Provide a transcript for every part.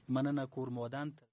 مننه کور مو ودان ته.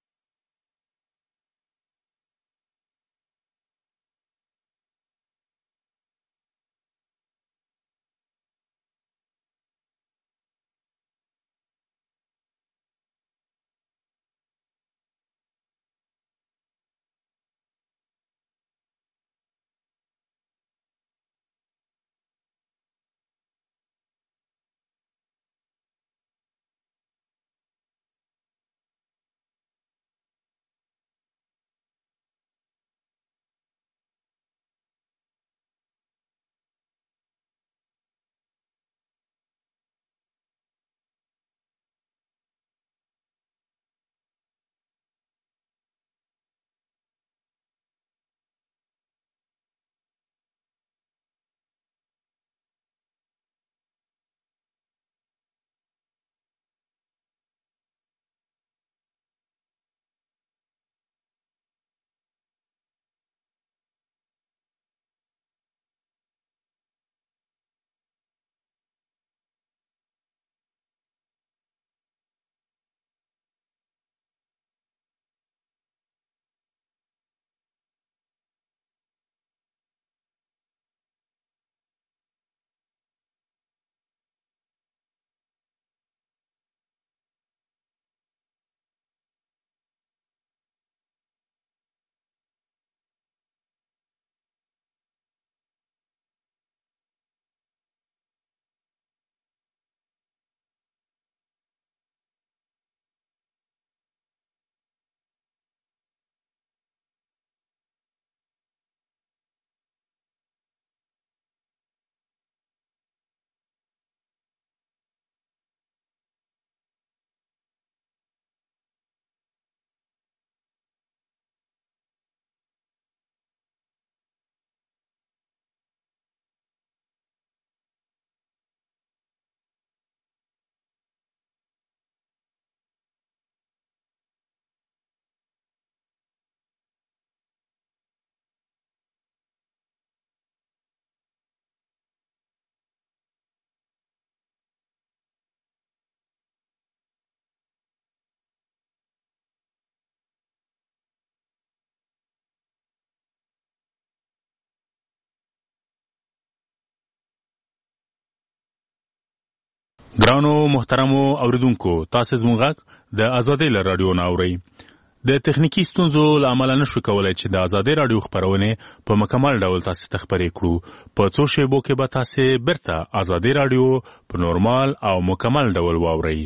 ګرانو محترمو اوریدونکو، تاسو زموږ غږ د ازادۍ له رادیو نه اورئ. د تخنیکی ستونزو له امله نشو کولی چې د ازادۍ رادیو خپرونې په مکمل ډول تاسو ته خپرې کړو. په څو شیبو کې به تاسو بیرته ازادۍ رادیو په نورمال او مکمل ډول واورئ.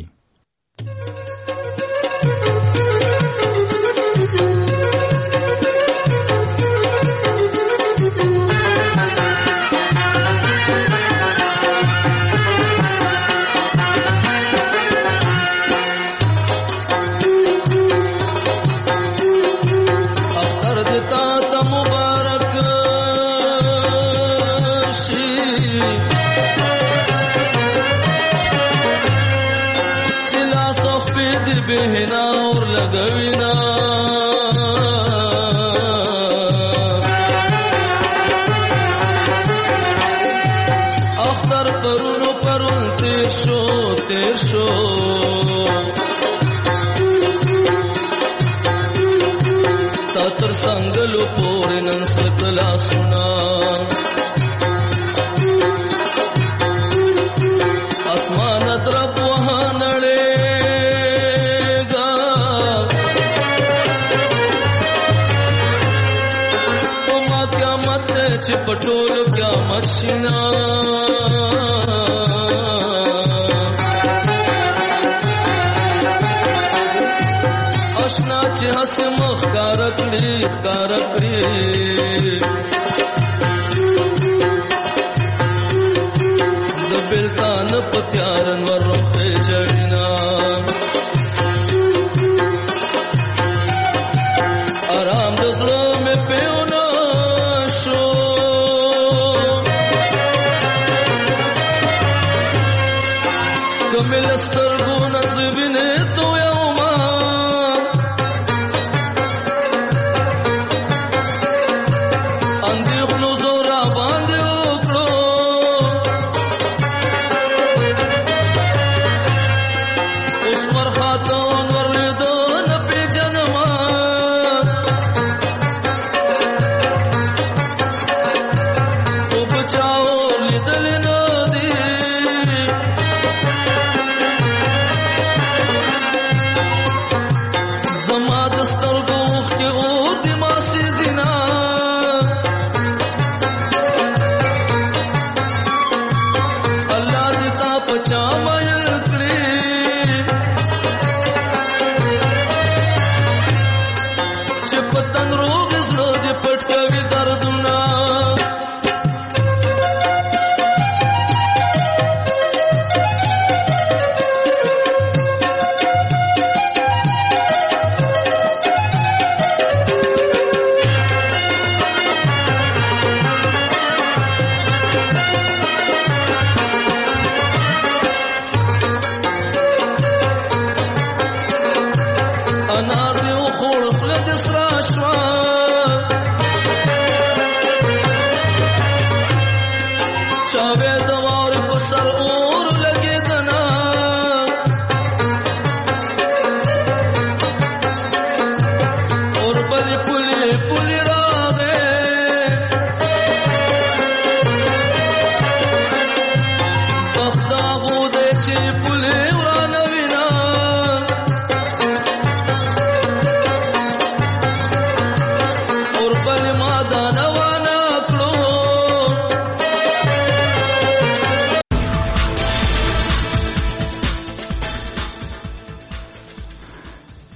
بهنا اور لګوینا اختر پرون تیر شو تا تر څنګهلو پورې نن ستلا سنا اسمان درب وهانړې چې پټول قیامت شینا آشنا چې هس مخ کار کړی د بلتان پتیارن ورخه جړینا آرام د زړه مې پیونه ملسترګو نصیبینه تو یوما اندې خلو زورا باندې وکړو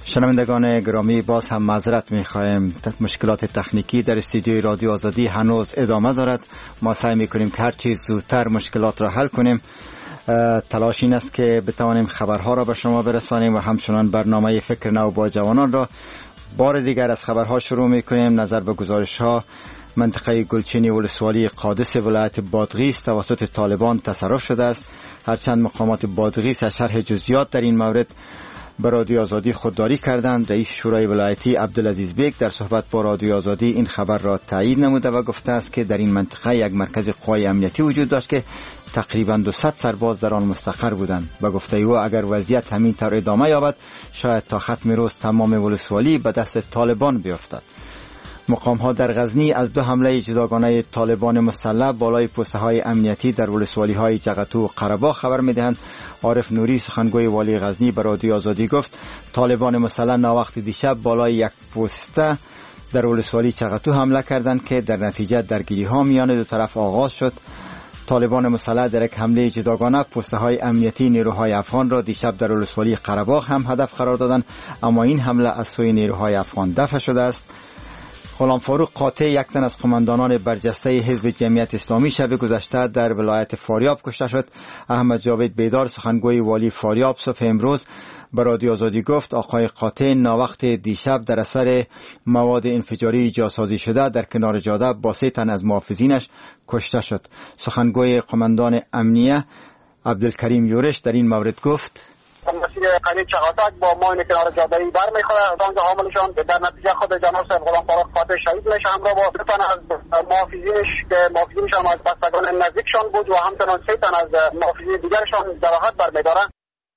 شنوندگان گرامی، باز هم معذرت می‌خوایم، مشکلات تکنیکی در استودیوی رادیو آزادی هنوز ادامه دارد. ما سعی می‌کنیم که هر چیز زودتر مشکلات را حل کنیم. تلاش این است که بتوانیم خبرها را به شما برسانیم و همچنان برنامه فکر نو با جوانان را. بار دیگر از خبرها شروع می‌کنیم. نظر به گزارش‌ها، منطقه گلچینی ولسوالی قادس ولایت بادغیس توسط طالبان تصرف شده است. هرچند مقامات بادغیس از شرح جزئیات در این مورد به رادیو آزادی خودداری کردند. رئیس شورای ولایتی عبدالعزیز بیگ در صحبت با رادیو آزادی این خبر را تایید نموده و گفته است که در این منطقه یک مرکز قوای امنیتی وجود داشت که تقریباً 200 سرباز در آن مستقر بودند. به گفته او اگر وضعیت همین طور ادامه یابد شاید تا ختم روز تمام ولسوالی به دست طالبان بیفتد. مقام‌ها در غزنی از 2 حمله جداگانه طالبان مسلح بالای پست‌های امنیتی در ولسوالی‌های جغتو و قره‌باغ خبر می‌دهند. عارف نوری سخنگوی والی غزنی به رادیو آزادی گفت طالبان مسلح ناوقت دیشب بالای یک پسته در ولسوالی جغتو حمله کردند که در نتیجه درگیری‌ها میان دو طرف آغاز شد. طالبان مسلح در یک حمله جداگانه پست‌های امنیتی نیروهای افغان را دیشب در ولسوالی قره‌باغ هم هدف قرار دادند، اما این حمله از سوی نیروهای افغان دفع شده است. غلام فاروق قاطع، یک تن از قماندانان برجسته حزب جمعیت اسلامی، شب گذشته در ولایت فاریاب کشته شد. احمد جاوید بیدار سخنگوی والی فاریاب صبح امروز به رادیو آزادی گفت آقای قاطع ناوقت دیشب در اثر مواد انفجاری جاسازی شده در کنار جاده با 3 تن از محافظینش کشته شد. سخنگوی قماندان امنیه عبدالکریم یورش در این مورد گفت مسیر قریب چغاتک با ماین کنار جاده‌ای برمیخوره رانگ عاملشان در نتیجه خود جناب صاحب غلام فاروق قاطع شهید میشه. همراه با 2 تن از محافظینش که محافظینشان از بستگان نزدیکشان بود و همچنان 3 تن از محافظین دیگرشان جراحت برمیدارند.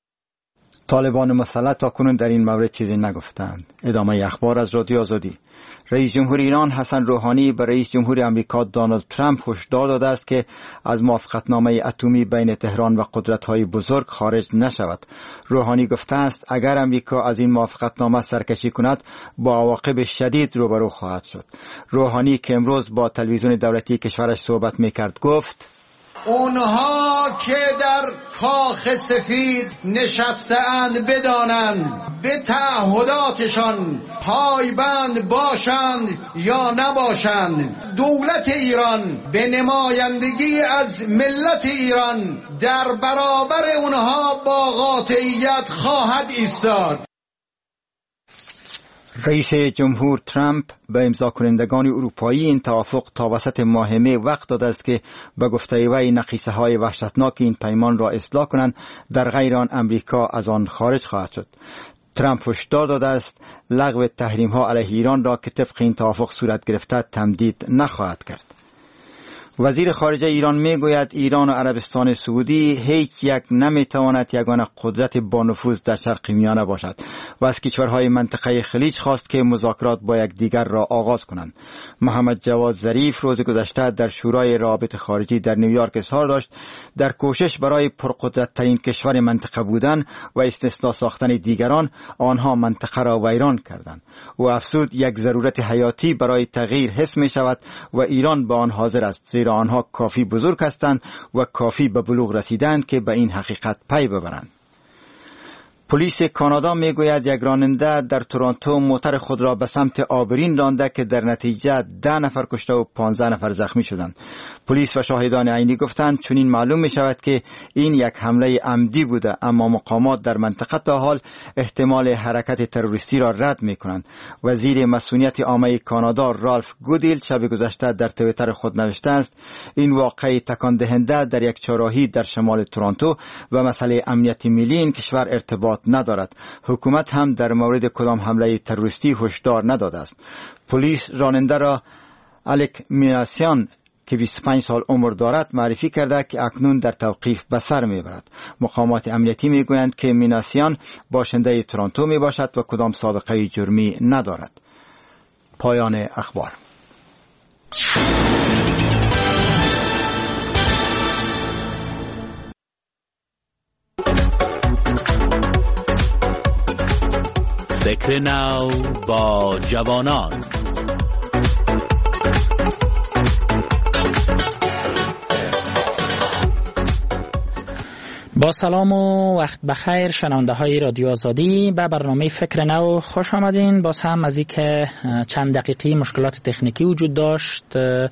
طالبان مسلح تاکنون در این مورد چیزی نگفتند. ادامه اخبار از رادیو آزادی. رئیس جمهور ایران حسن روحانی به رئیس جمهور آمریکا دونالد ترامپ هشدار داده است که از موافقتنامه اتمی بین تهران و قدرت‌های بزرگ خارج نشود. روحانی گفته است اگر آمریکا از این موافقتنامه سرکشی کند با عواقب شدید روبرو خواهد شد. روحانی که امروز با تلویزیون دولتی کشورش صحبت می‌کرد گفت اونها که در کاخ سفید نشسته‌اند بدانند به تعهداتشان پایبند باشند یا نباشند. دولت ایران به نمایندگی از ملت ایران در برابر اونها با قاطعیت خواهد ایستاد. رئیس جمهور ترامپ به امضا کنندگان اروپایی این توافق تا وسط ماه می وقت داده است که به گفته وی نقیصه های وحشتناک این پیمان را اصلاح کنند، در غیر آن امریکا از آن خارج خواهد شد. ترامپ هشدار داده است لغو تحریم ها علیه ایران را که طبق این توافق صورت گرفته تمدید نخواهد کرد. وزیر خارجه ایران میگوید ایران و عربستان سعودی هیچ یک نمیتواند یگانه قدرت با نفوذ در شرق میانه باشد و از کشورهای منطقه خلیج خواست که مذاکرات با یکدیگر را آغاز کنند. محمد جواد ظریف روز گذشته در شورای روابط خارجی در نیویورک اظهار داشت در کوشش برای پرقدرت ترین کشور منطقه بودن و استثنا ساختن دیگران آنها منطقه را ویران کردند. او افزود یک ضرورت حیاتی برای تغییر حس می شود و ایران به آن حاضر است، زیرا آنها کافی بزرگ هستند و کافی به بلوغ رسیدند که به این حقیقت پی ببرند. پلیس کانادا میگوید یک راننده در تورنتو موتر خود را به سمت آبرین رانده که در نتیجه 10 نفر کشته و 15 نفر زخمی شدند. پلیس و شاهدان عینی گفتند چنین معلوم می شود که این یک حمله عمدی بوده، اما مقامات در منطقه تا حال احتمال حرکت تروریستی را رد می کنند. وزیر مسئولیت عامه کانادا رالف گودیل شب گذشته در توییتر خود نوشته است این واقعه تکان دهنده در یک چهارراهی در شمال تورنتو و مسئله امنیت ملی این کشور ارتباط ندارد. حکومت هم در مورد کدام حمله تروریستی هشدار نداده است. پلیس راننده را الک میناسیان که 25 سال عمر دارد معرفی کرده که اکنون در توقیف به سر میبرد. مقامات امنیتی میگویند که میناسیان باشنده تورنتو میباشد و کدام سابقه جرمی ندارد. پایان اخبار. فکر نو با جوانان. با سلام و وقت بخیر شنونده های رادیو آزادی، به برنامه فکر نو خوش آمدین. باز هم از اینکه چند دقیقی مشکلات تکنیکی وجود داشت،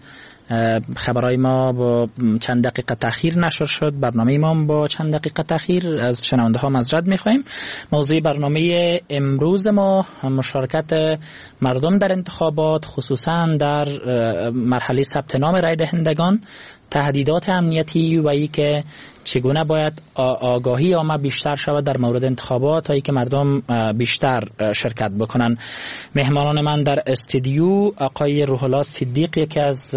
خبرهای ما با چند دقیقه تأخیر نشر شد، برنامه ما با چند دقیقه تأخیر. از شنونده ها معذرت میخوایم. موضوع برنامه امروز ما مشارکت مردم در انتخابات، خصوصا در مرحله ثبت نام رای دهندگان، تهدیدات امنیتی و ای که چگونه باید آگاهی عامه بیشتر شود در مورد انتخابات تا ای که مردم بیشتر شرکت بکنن. مهمانان من در استودیو آقای روح الله صدیق، یکی از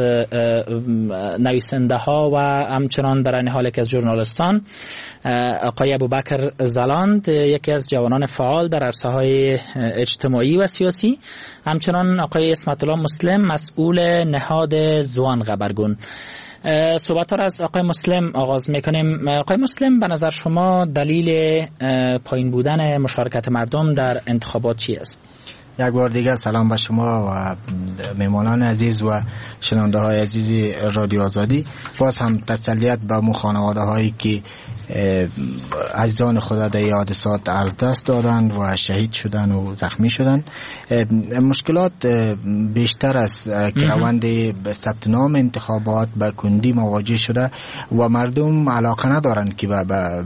نویسنده ها و همچنان در این حال یکی از ژورنالیستان، آقای ابوبکر زلاند، یکی از جوانان فعال در عرصه های اجتماعی و سیاسی، همچنان آقای اسمت الله مسلم، مسئول نهاد زوان خبرگون. صحبت را از آقای مسلم آغاز میکنیم. آقای مسلم، به نظر شما دلیل پایین بودن مشارکت مردم در انتخابات چی است؟ یک بار دیگر سلام به شما و مهمانان عزیز و شنونده های عزیز رادیو آزادی. باز هم تسلیت به مو خانواده هایی که عزیزان خود در حادثات از دست دادند و شهید شدند و زخمی شدند. مشکلات بیشتر از که روند ثبت نام انتخابات به کندی مواجه شده و مردم علاقه ندارند که به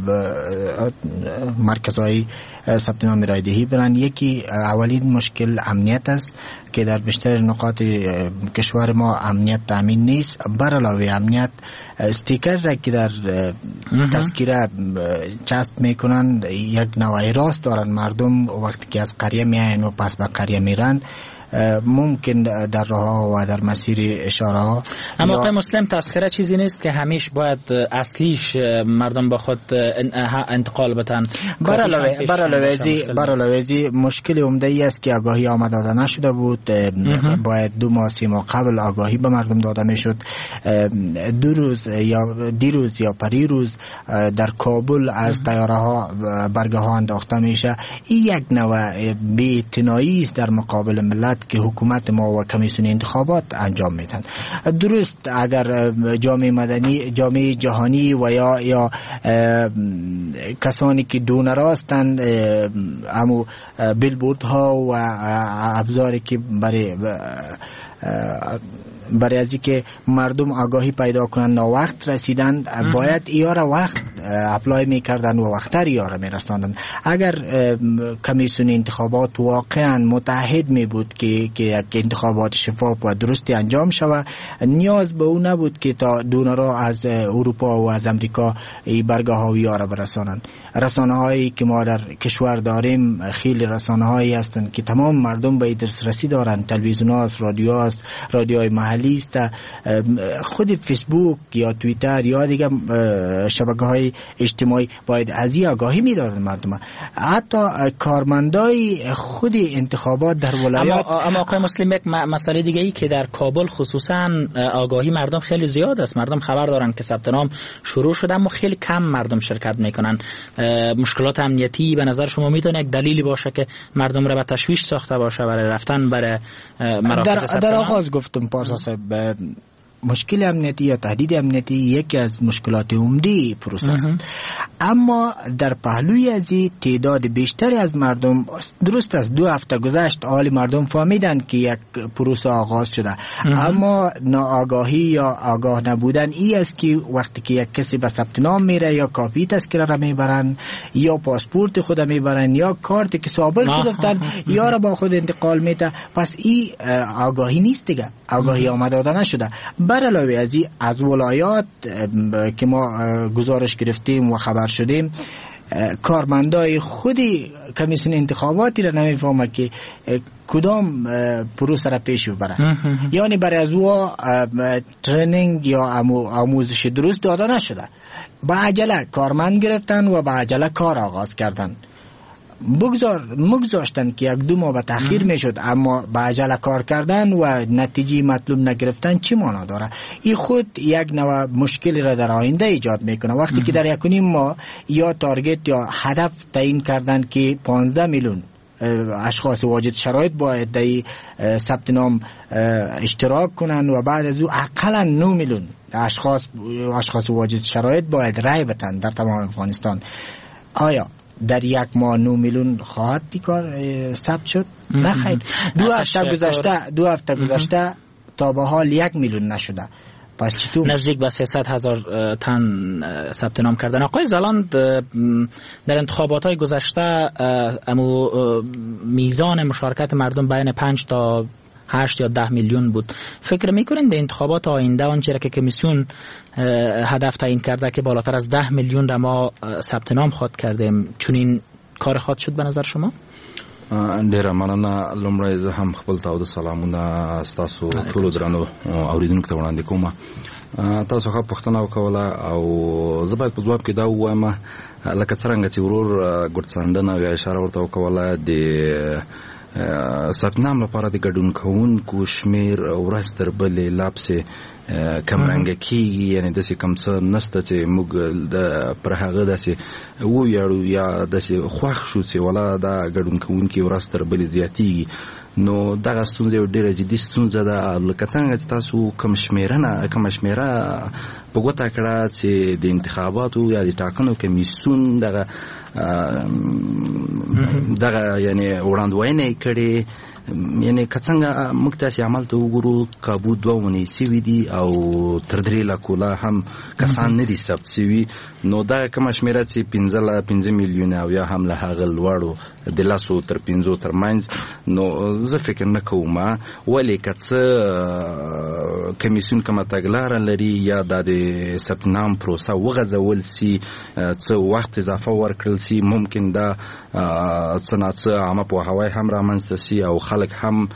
مرکزهای ثبت نام رای دهی برن. یکی اولین مشکل امنیت است که در بیشتر نقاط کشور ما امنیت تامین نیست. بر علاوه امنیت، استیکر را که در تذکره چسب میکنن یک نوع راست دارن. مردم وقتی که از قریه میاین و پس به قریه میرن ممکن در راه و در مسیر اشاره ها. اما آقای مسلم، تذکره چیزی نیست که همیشه باید اصلیش مردم با خود انتقال بدن. برعلاوه مشکل عمده ای است که آگاهی آمد داده نشده بود. باید 2 ماه 3 ماه قبل آگاهی به مردم داده میشد. 2 روز یا دیروز یا پریروز در کابل از طیاره ها برگه ها انداخته میشه. این یک نوع بی‌اعتنایی است در مقابل ملت که حکومت ما و کمیسیون انتخابات انجام میدن. درست اگر جامعه مدنی، جامعه جهانی و یا کسانی که دونر هستند، همو بیلبورد ها و ابزاری که برای از اینکه مردم آگاهی پیدا کنن ناوقت رسیدن، باید ایاره وقت اپلای میکردن و وقتر ایاره میرساندن. اگر کمیسیون انتخابات واقعا متحد می بود که یک انتخابات شفاف و درستی انجام شود، نیاز به اون نبود که تا دونرها از اروپا و از امریکا برگاه ها ایاره برسانند. رسانه هایی که ما در کشور داریم خیلی رسانه هایی هستند که تمام مردم به دسترسی دارند. تلویزیون هاست، رادیو هاست، رادیوهای محلی است، خود فیسبوک یا توییتر یا دیگه شبکه های اجتماعی باید از این آگاهی میدادن مردم. حتی کارمندای خود انتخابات در ولایات. اما آقای مسلم، یک مسئله دیگه ای که در کابل خصوصا آگاهی مردم خیلی زیاد است. مردم خبر دارن که ثبت نام شروع شده اما خیلی کم مردم شرکت میکنن. مشکلات امنیتی به نظر شما میتونه یک دلیلی باشه که مردم را به تشویش ساخته باشه برای رفتن برای مراکز ثبت نام؟ در آغاز گفتم پارسا صاحب، مشکل امنیتی یا تهدید امنیتی یکی از مشکلات عمده پروسه است. اما در پهلوی از این تعداد بیشتری از مردم، درست است 2 هفته گذشت حال مردم فهمیدن که یک پروسه آغاز شده، اما ناآگاهی یا آگاه نبودن ای است که وقتی که یک کسی به ثبت نام میره یا کاپی تذکره را میبرن یا پاسپورت خود میبرن یا کارتی که سابق گرفتن یا را با خود انتقال میده. پس این آگاهی نیست دیگه، آگاهی آمده داده نشده. بر علاوه از این، از ولایات که ما گزارش گرفتیم و خبر شدیم، کارمندای خود کمیسیون انتخاباتی را نمیفهمه که کدام پروسه را پیش ببره. یعنی برای از او ترینینگ یا آموزش درست داده نشده. با عجله کارمند گرفتن و با عجله کار آغاز کردن. مگذاشتن که 1-2 ماه به تأخیر میشد، اما با عجله کار کردن و نتیجه مطلوب نگرفتن چی معنا داره؟ این خود یک نوع مشکلی را در آینده ایجاد میکنه. وقتی که در 1.5 ماه یا تارگت یا هدف تعیین کردن که 15 میلیون اشخاص واجد شرایط باید در ثبت نام اشتراک کنن و بعد از او اقلا 9 میلیون اشخاص واجد شرایط باید رای بدن در تمام افغانستان. آیا در یک ماه 9 میلیون خواهد کار ثبت شد؟ نه خیر. دو هفته گذشته تا به حال 1 میلیون نشده. پس چطور نزدیک به 300,000 تن ثبت نام کردن. آقای زلاند، در انتخابات گذشته میزان مشارکت مردم بین 5 تا 8 یا 10 میلیون بود. فکر میکنین در انتخابات آینده آنچه که کمیسیون هدف تعیین کرده که بالاتر از 10 میلیون را ما ثبت نام خواهد کردیم، چون این کار خواهد شد به نظر شما؟ ډیره مننه. لومړی زه هم خپل تاوده سلامونه ستاسو ټولو درنو اوریدونکو ته وړاندې کوم. تاسو ښه پوښتنه وکوله او زه باید په ځواب کې دا ووایم لکه څرنګه چې ورور ګوډسانډن یا اشاره ورته وکوله د ثبت نام لپاره د ګډون کوونکو شمیر ورځ تر بلې لا پسې کمرنګه کېږي. یعنې داسې کم څه نشته چې موږ پر هغه داسې وویاړو یا داسې خوښ شو چې ولا دا ګډون کوونکي ورځ تر بلې زیاتېږي. نو دغه ستونزه یو ډېره جدي ستونزه ده. لکه څنګه چې تاسو کومه شمېره په ګوته کړه چې د انتخاباتو یا د ټاکنو کمیسیون دغه یعنی وړاندوینه کړي، یعنی کڅنګه موږ تاسو عمل ته وګورو کابو 2 ونی سی وی دي او تر 3 لکه هم کسان نه دي ثبت شوي. نو دا کوم شمیره چې 15 میلیون او یا هم له هغه لوړو د لاسو تر 15 تر منځ. نو زه فکر نه کوم ولې کڅ کمیسیون کومه تګلار لري یا د ثبت نام پروسه وغځول سي څه وخت اضافه ورکړل سي، ممکن دا څنګه عامه په هواي هم رامنځته سي او خلک هم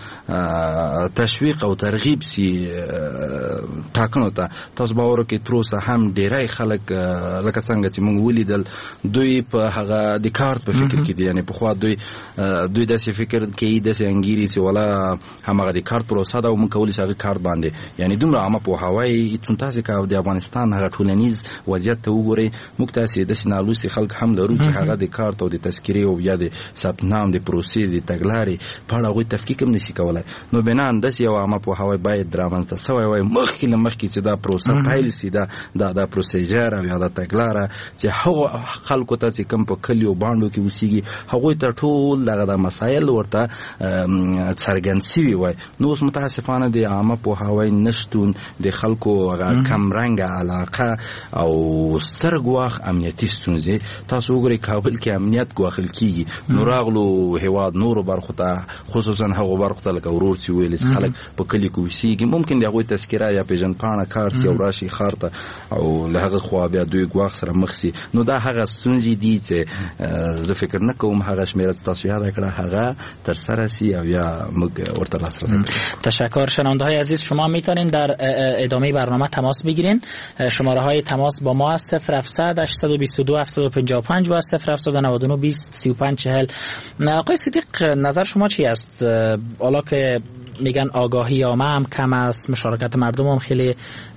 تشویق او ترغیب سي ټاکنو ته. تاسو باور کې تر اوسه هم ډیرای خلک لکه څنګه چې موږ ولیدل دوی په هغه د کارت په فکر کې دي. یعنی په خوا دوی داسې فکر کوي داسې انګیري چې ولا همغه د کارت پروسه دا موږ کولی شو کارت باندې. یعنی دومره عامه په هواي چې تاسو کا د افغانستان هغه ټولنیز وضعیت ته وګورئ، موږ تاسو د سینالوسي خلک هم لرو چې هغه د کارت او د تذکری او یا د ثبت نام د پروسې د تګلارې په اړه غوښتل تفکیک هم نشي کولای. نو بنان د یو عامه په هواي باید درامنځته سوی وای مخکې چې دا پروسه پایل سي دا پروسیجر او یا دا تګلاره چې هغه خلکو ته چې کم په کلیو باندې کې وسیږي هغه ته ټول دغه مسایل ورته څرګند شي وای. نو اوس متاسفانه د عامه په هواي نشټون د خلکو هغه کم رنګ علاقه او سترګواخ امنیتي ستونزې. تاسو وګورئ کابل کې امنیت ګواخل کیږي، نو راغلو هواد نور برخو ته خصوصا هغه برخو ته لکه ورور چې ویل خلک په کلی کې وسیږي، ممکن دغه تذکره یا پیژن پاڼه کار سی او راشي خارته او له هغه خو بیا دوی ګواخ سره مخ سي. نو دا هغه ستونزې دي چې زه فکر نه کوم هغه شمیره تاسو یاد کړه هغه تر سره سی او یا موږ ورته لاسرسی کړو. تشکر. شنونده‌های عزیز، شما میتونین در ادامه برنامه تماس بگیرین. شماره های تماس با ما 0700 822 755 و 0799 20 35 40. آقای صدیق، نظر شما چی است؟ حالا که میگن آگاهی عامه هم کم است، مشارکت مردم هم خیلی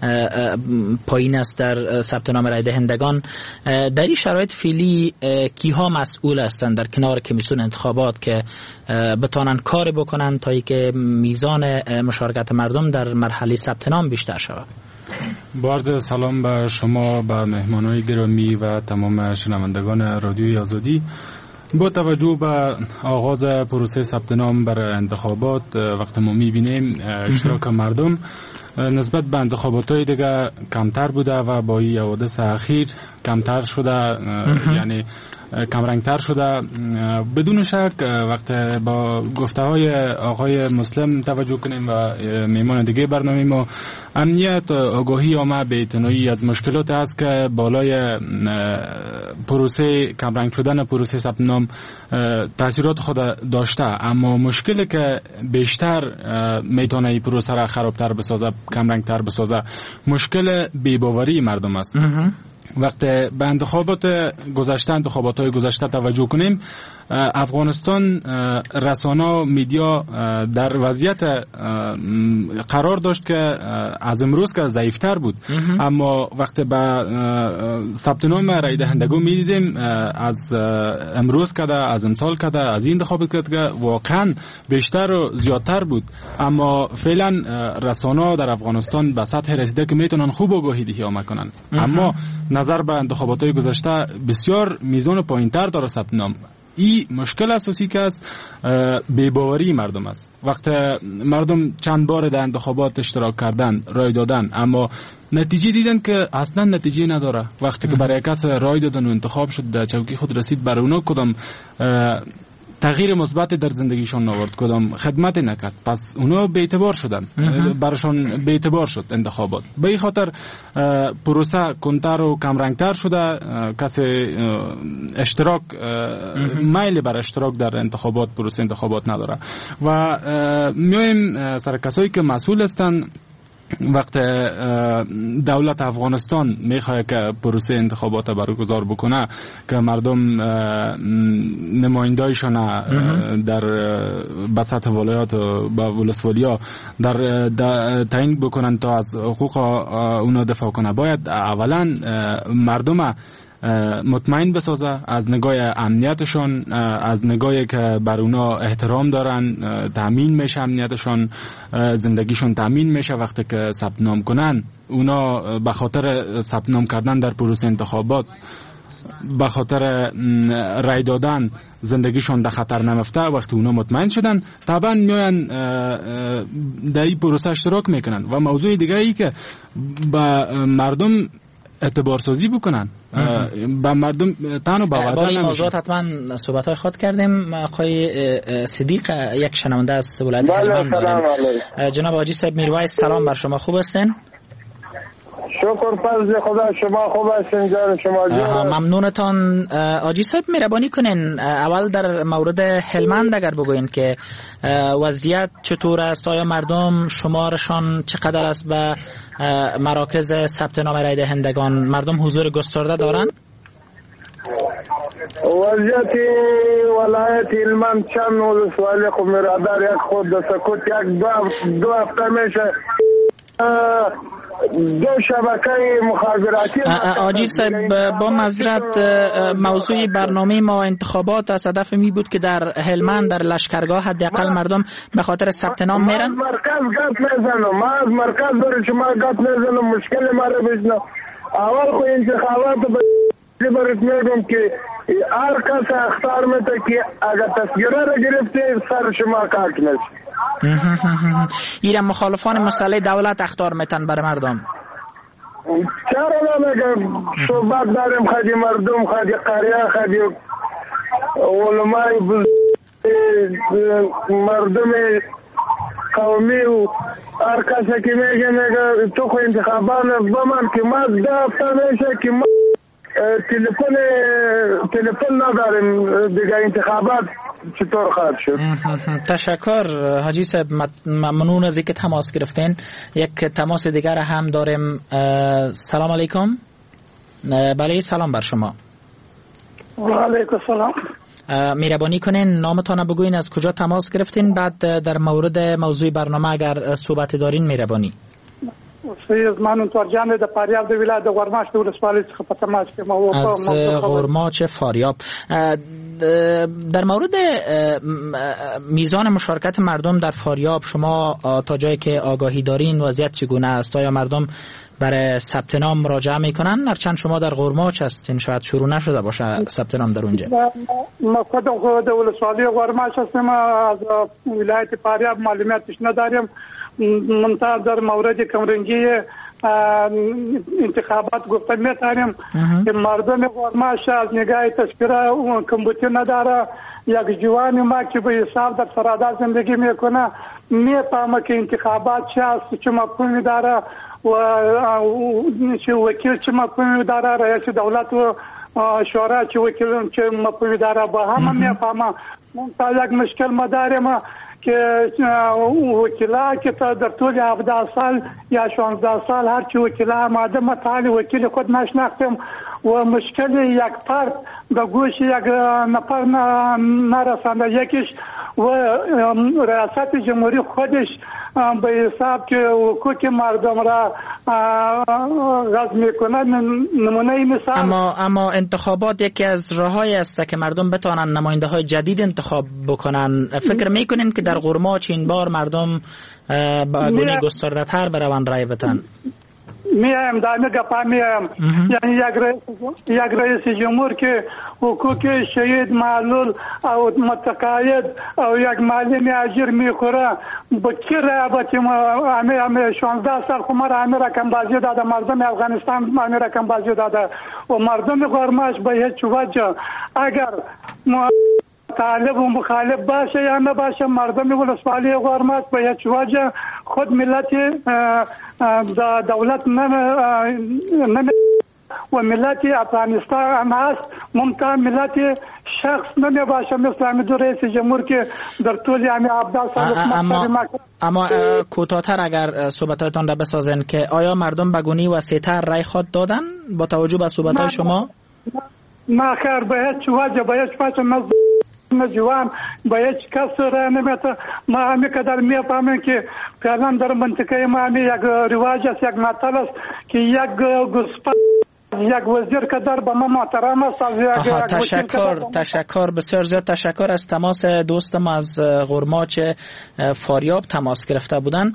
پایین است در ثبت نام رای دهندگان، در این شرایط فعلی کیها مسئول هستند در کنار کمیسیون انتخابات که بتانن کار بکنن تا اینکه میزان مشارکت مردم در مرحله ثبت نام بیشتر شود؟ با عرض سلام به شما، به مهمانان گرامی و تمام شنوندگان رادیوی آزادی. با توجه به آغاز پروسه ثبت نام برای انتخابات، وقتی ما می‌بینیم اشتراک مردم نسبت به انتخابات‌های دیگه کمتر بوده و با این حوادث اخیر کمتر شده، یعنی کمرنگتر شده. بدون شک وقتی با گفته‌های آقای مسلم توجه کنیم و میمان دیگه برنامه ما، امنیت آگاهی عامه به اعتنایی از مشکلات است که بالای پروسه کمرنگ شدن پروسه ثبت نام تاثیرات خود داشته، اما مشکلی که بیشتر میتونه این پروسه را خرابتر بسازه، کمرنگتر بسازه، مشکل بی‌باوری مردم است. وقت به انتخابات‌های گذشته توجه کنیم، افغانستان رسانه میدیا در وضعیت قرار داشت که از امروز که ضعیفتر بود، اما وقتی به ثبت نام رای دهندگان میدیدیم از امروز کده، از امسال کده، از این انتخابات کده که واقعا بیشتر و زیادتر بود. اما فعلا رسانه در افغانستان به سطح رسیده که میتونن خوب آگاهی دهی کنن، اما نظر به انتخابات گذشته بسیار میزان پایینتر داره ثبت نام. این مشکل اساسی که است بی‌باوری مردم است. وقتی مردم چند بار در انتخابات اشتراک کردن، رای دادن، اما نتیجه دیدن که اصلا نتیجه نداره. وقتی که برای کس رای دادن و انتخاب شد در چوکی خود رسید، برای اونا کدام تغییر مثبت در زندگیشون آورد، کدام خدمت نکرد، پس اونا بی‌اعتبار شدن، براشون بی‌اعتبار شد انتخابات. به این خاطر پروسه کنتر و کمرنگتر شده، کسی اشتراک میل بر اشتراک در انتخابات، پروسه انتخابات نداره و میایم سر کسایی که مسئول هستن. وقت دولت افغانستان میخواد که پروسه انتخابات برگزار بکنه که مردم نمایندایشان در بساط ولایات و با ولسوالیا در تعیین بکنن تا از حقوق اونا دفاع کنه، باید اولا مردم مطمئن بسازه از نگاه امنیتشان، از نگاهی که بر اونا احترام دارن، تامین میشه امنیتشان، زندگیشون تامین میشه. وقتی که ثبت نام کنن، اونا به خاطر ثبت نام کردن در پروسه انتخابات، به خاطر رای دادن زندگیشون در خطر نمیفته. وقتی اونا مطمئن شدن، طبعا میاین در این پروسه اشتراک میکنن. و موضوع دیگه ای که با مردم اعتبار سازی بکنن، با مردم تن و باور نمیشه. با موضوعات حتما صحبت‌های خود کردیم. آقای صدیق یک شنونده از ولایت هلمند داریم. جناب حاجی صاحب میرویس، سلام بر شما، خوب هستین؟ شکر فضل خدا، شما خوب هستین جان؟ شما جان ممنونتان. حاجی صاحب مهربانی کنین اول در مورد هلمند اگر بگوین که وضعیت چطور است، آیا مردم شمارشان چقدر است به مراکز ثبت نام رای دهندگان، مردم حضور گسترده دارن؟ وضعیت ولایت هلمند چند ولسوالی خب مرادر یک خود سکوت یک دو هفته میشه دو شبکه مخابراتی. حاجی صاحب با معذرت، موضوع برنامه ما انتخابات است. هدف می بود که در هلمند در لشکرگاه حداقل مردم به خاطر ثبت نام میرن. مرکز گپ نزنم، ما از مرکز برای شما گپ نزنم، مشکل ما رو بشنو. اول خو انتخابات برات میگم که هر کس اختار میده که اگر تصویره رو گرفته سر شما کارت نشه. ایره مخالفان مسئله دولت اختار میتن برای مردم. چرا نمیگم صحبت داریم، خدی مردم، خدی قریه، خدی علمای مردم قومی و هر کسی که میگه تو خو انتخابان بمان که ما دفتا میشه که ما تلفن نداریم دیگه، انتخابات چطور خواهد شد؟ تشکر حاجی صاحب، ممنون از اینکه تماس گرفتین. یک تماس دیگر هم داریم. سلام علیکم. بله سلام بر شما. و علیکم السلام. مهربانی کنین نامتان بگوین، از کجا تماس گرفتین، بعد در مورد موضوع برنامه اگر صحبت دارین مهربانی. سید من ترجمه د فاریاب د ولایت د غورماچ د ولسوالۍ څخه په تماس کې ما از غورماچ فاریاب. در مورد میزان مشارکت مردم در فاریاب، شما تا جایی که آگاهی دارین وضعیت چگونه است؟ آیا مردم برای ثبت نام مراجعه میکنن؟ هرچند شما در غورماچ هستین، شاید شروع نشده باشه ثبت نام در اونجا. ما خود د ولسوالۍ غورماچ هستم، از ولایت فاریاب معلوماتش نداریم. منتها در مورد کمرنگی انتخابات گفته میتونیم که مردم غورماچ از نگاه تذکره کمبوتی نداره. یک جوان ما که به حساب در سرادار زندگی میکنه میفهمه که انتخابات چه است، چه مفهومی داره و چه وکیل چه مفهومی داره، رئیس دولت و شورا چه وکیل چه مفهومی داره، با همه میفهمه. منتها یک مشکل ما داریم که وکیلا که در طول 17 سال یا 16 سال هرچی وکیلا آماده مطالع وکیل خود نشناختم و مشکل یک فرد به گوش یک نفر نرسانده. یکیش و ریاست جمهوری خودش به حساب که حقوق مردم را غصب میکنه. نمونه مثال اما انتخابات یکی از راههایی است که مردم بتوانند نماینده های جدید انتخاب بکنن. فکر میکنین که در قرماچ این بار مردم با گونه گسترده تر بروند رای بدن؟ میایم دائمی گپا میایم، یعنی یک رئیس جمهور که حقوق شهید معلول او متقاعد او یک معلم اجیر میخوره با کی رابطه همه 16 سال خمر همه رقم بازی داده، مردم افغانستان همه رقم بازی داده و مردم قرماش به هیچ وجه اگر طالب و مخالف باشه یا نباشه مردم ولسوالی قرماش به هیچ وجه خود ملت دولت و ملت افغانستان هست ممکن ملت شخص نمی باشه مثل همین رئیس جمهور که در طول همین 17 سال اما کوتاه‌تر اگر صحبتاتون را بسازن که آیا مردم بگونی وسیع‌تر رای خود دادن با توجه به صحبت‌های شما؟ نه خیر، به هیچ وجه به هیچ وجه جوان با هیچ کس را نمیده. ما همین قدر میفهمیم که فعلا در منطقه ما همین یک رواج است، یک مطلب است که یک گوسفند یک وزیر قدر به ما محترم است. تشکر بسیار زیاد تشکر از تماس دوست ما از قرماچ فاریاب تماس گرفته بودن.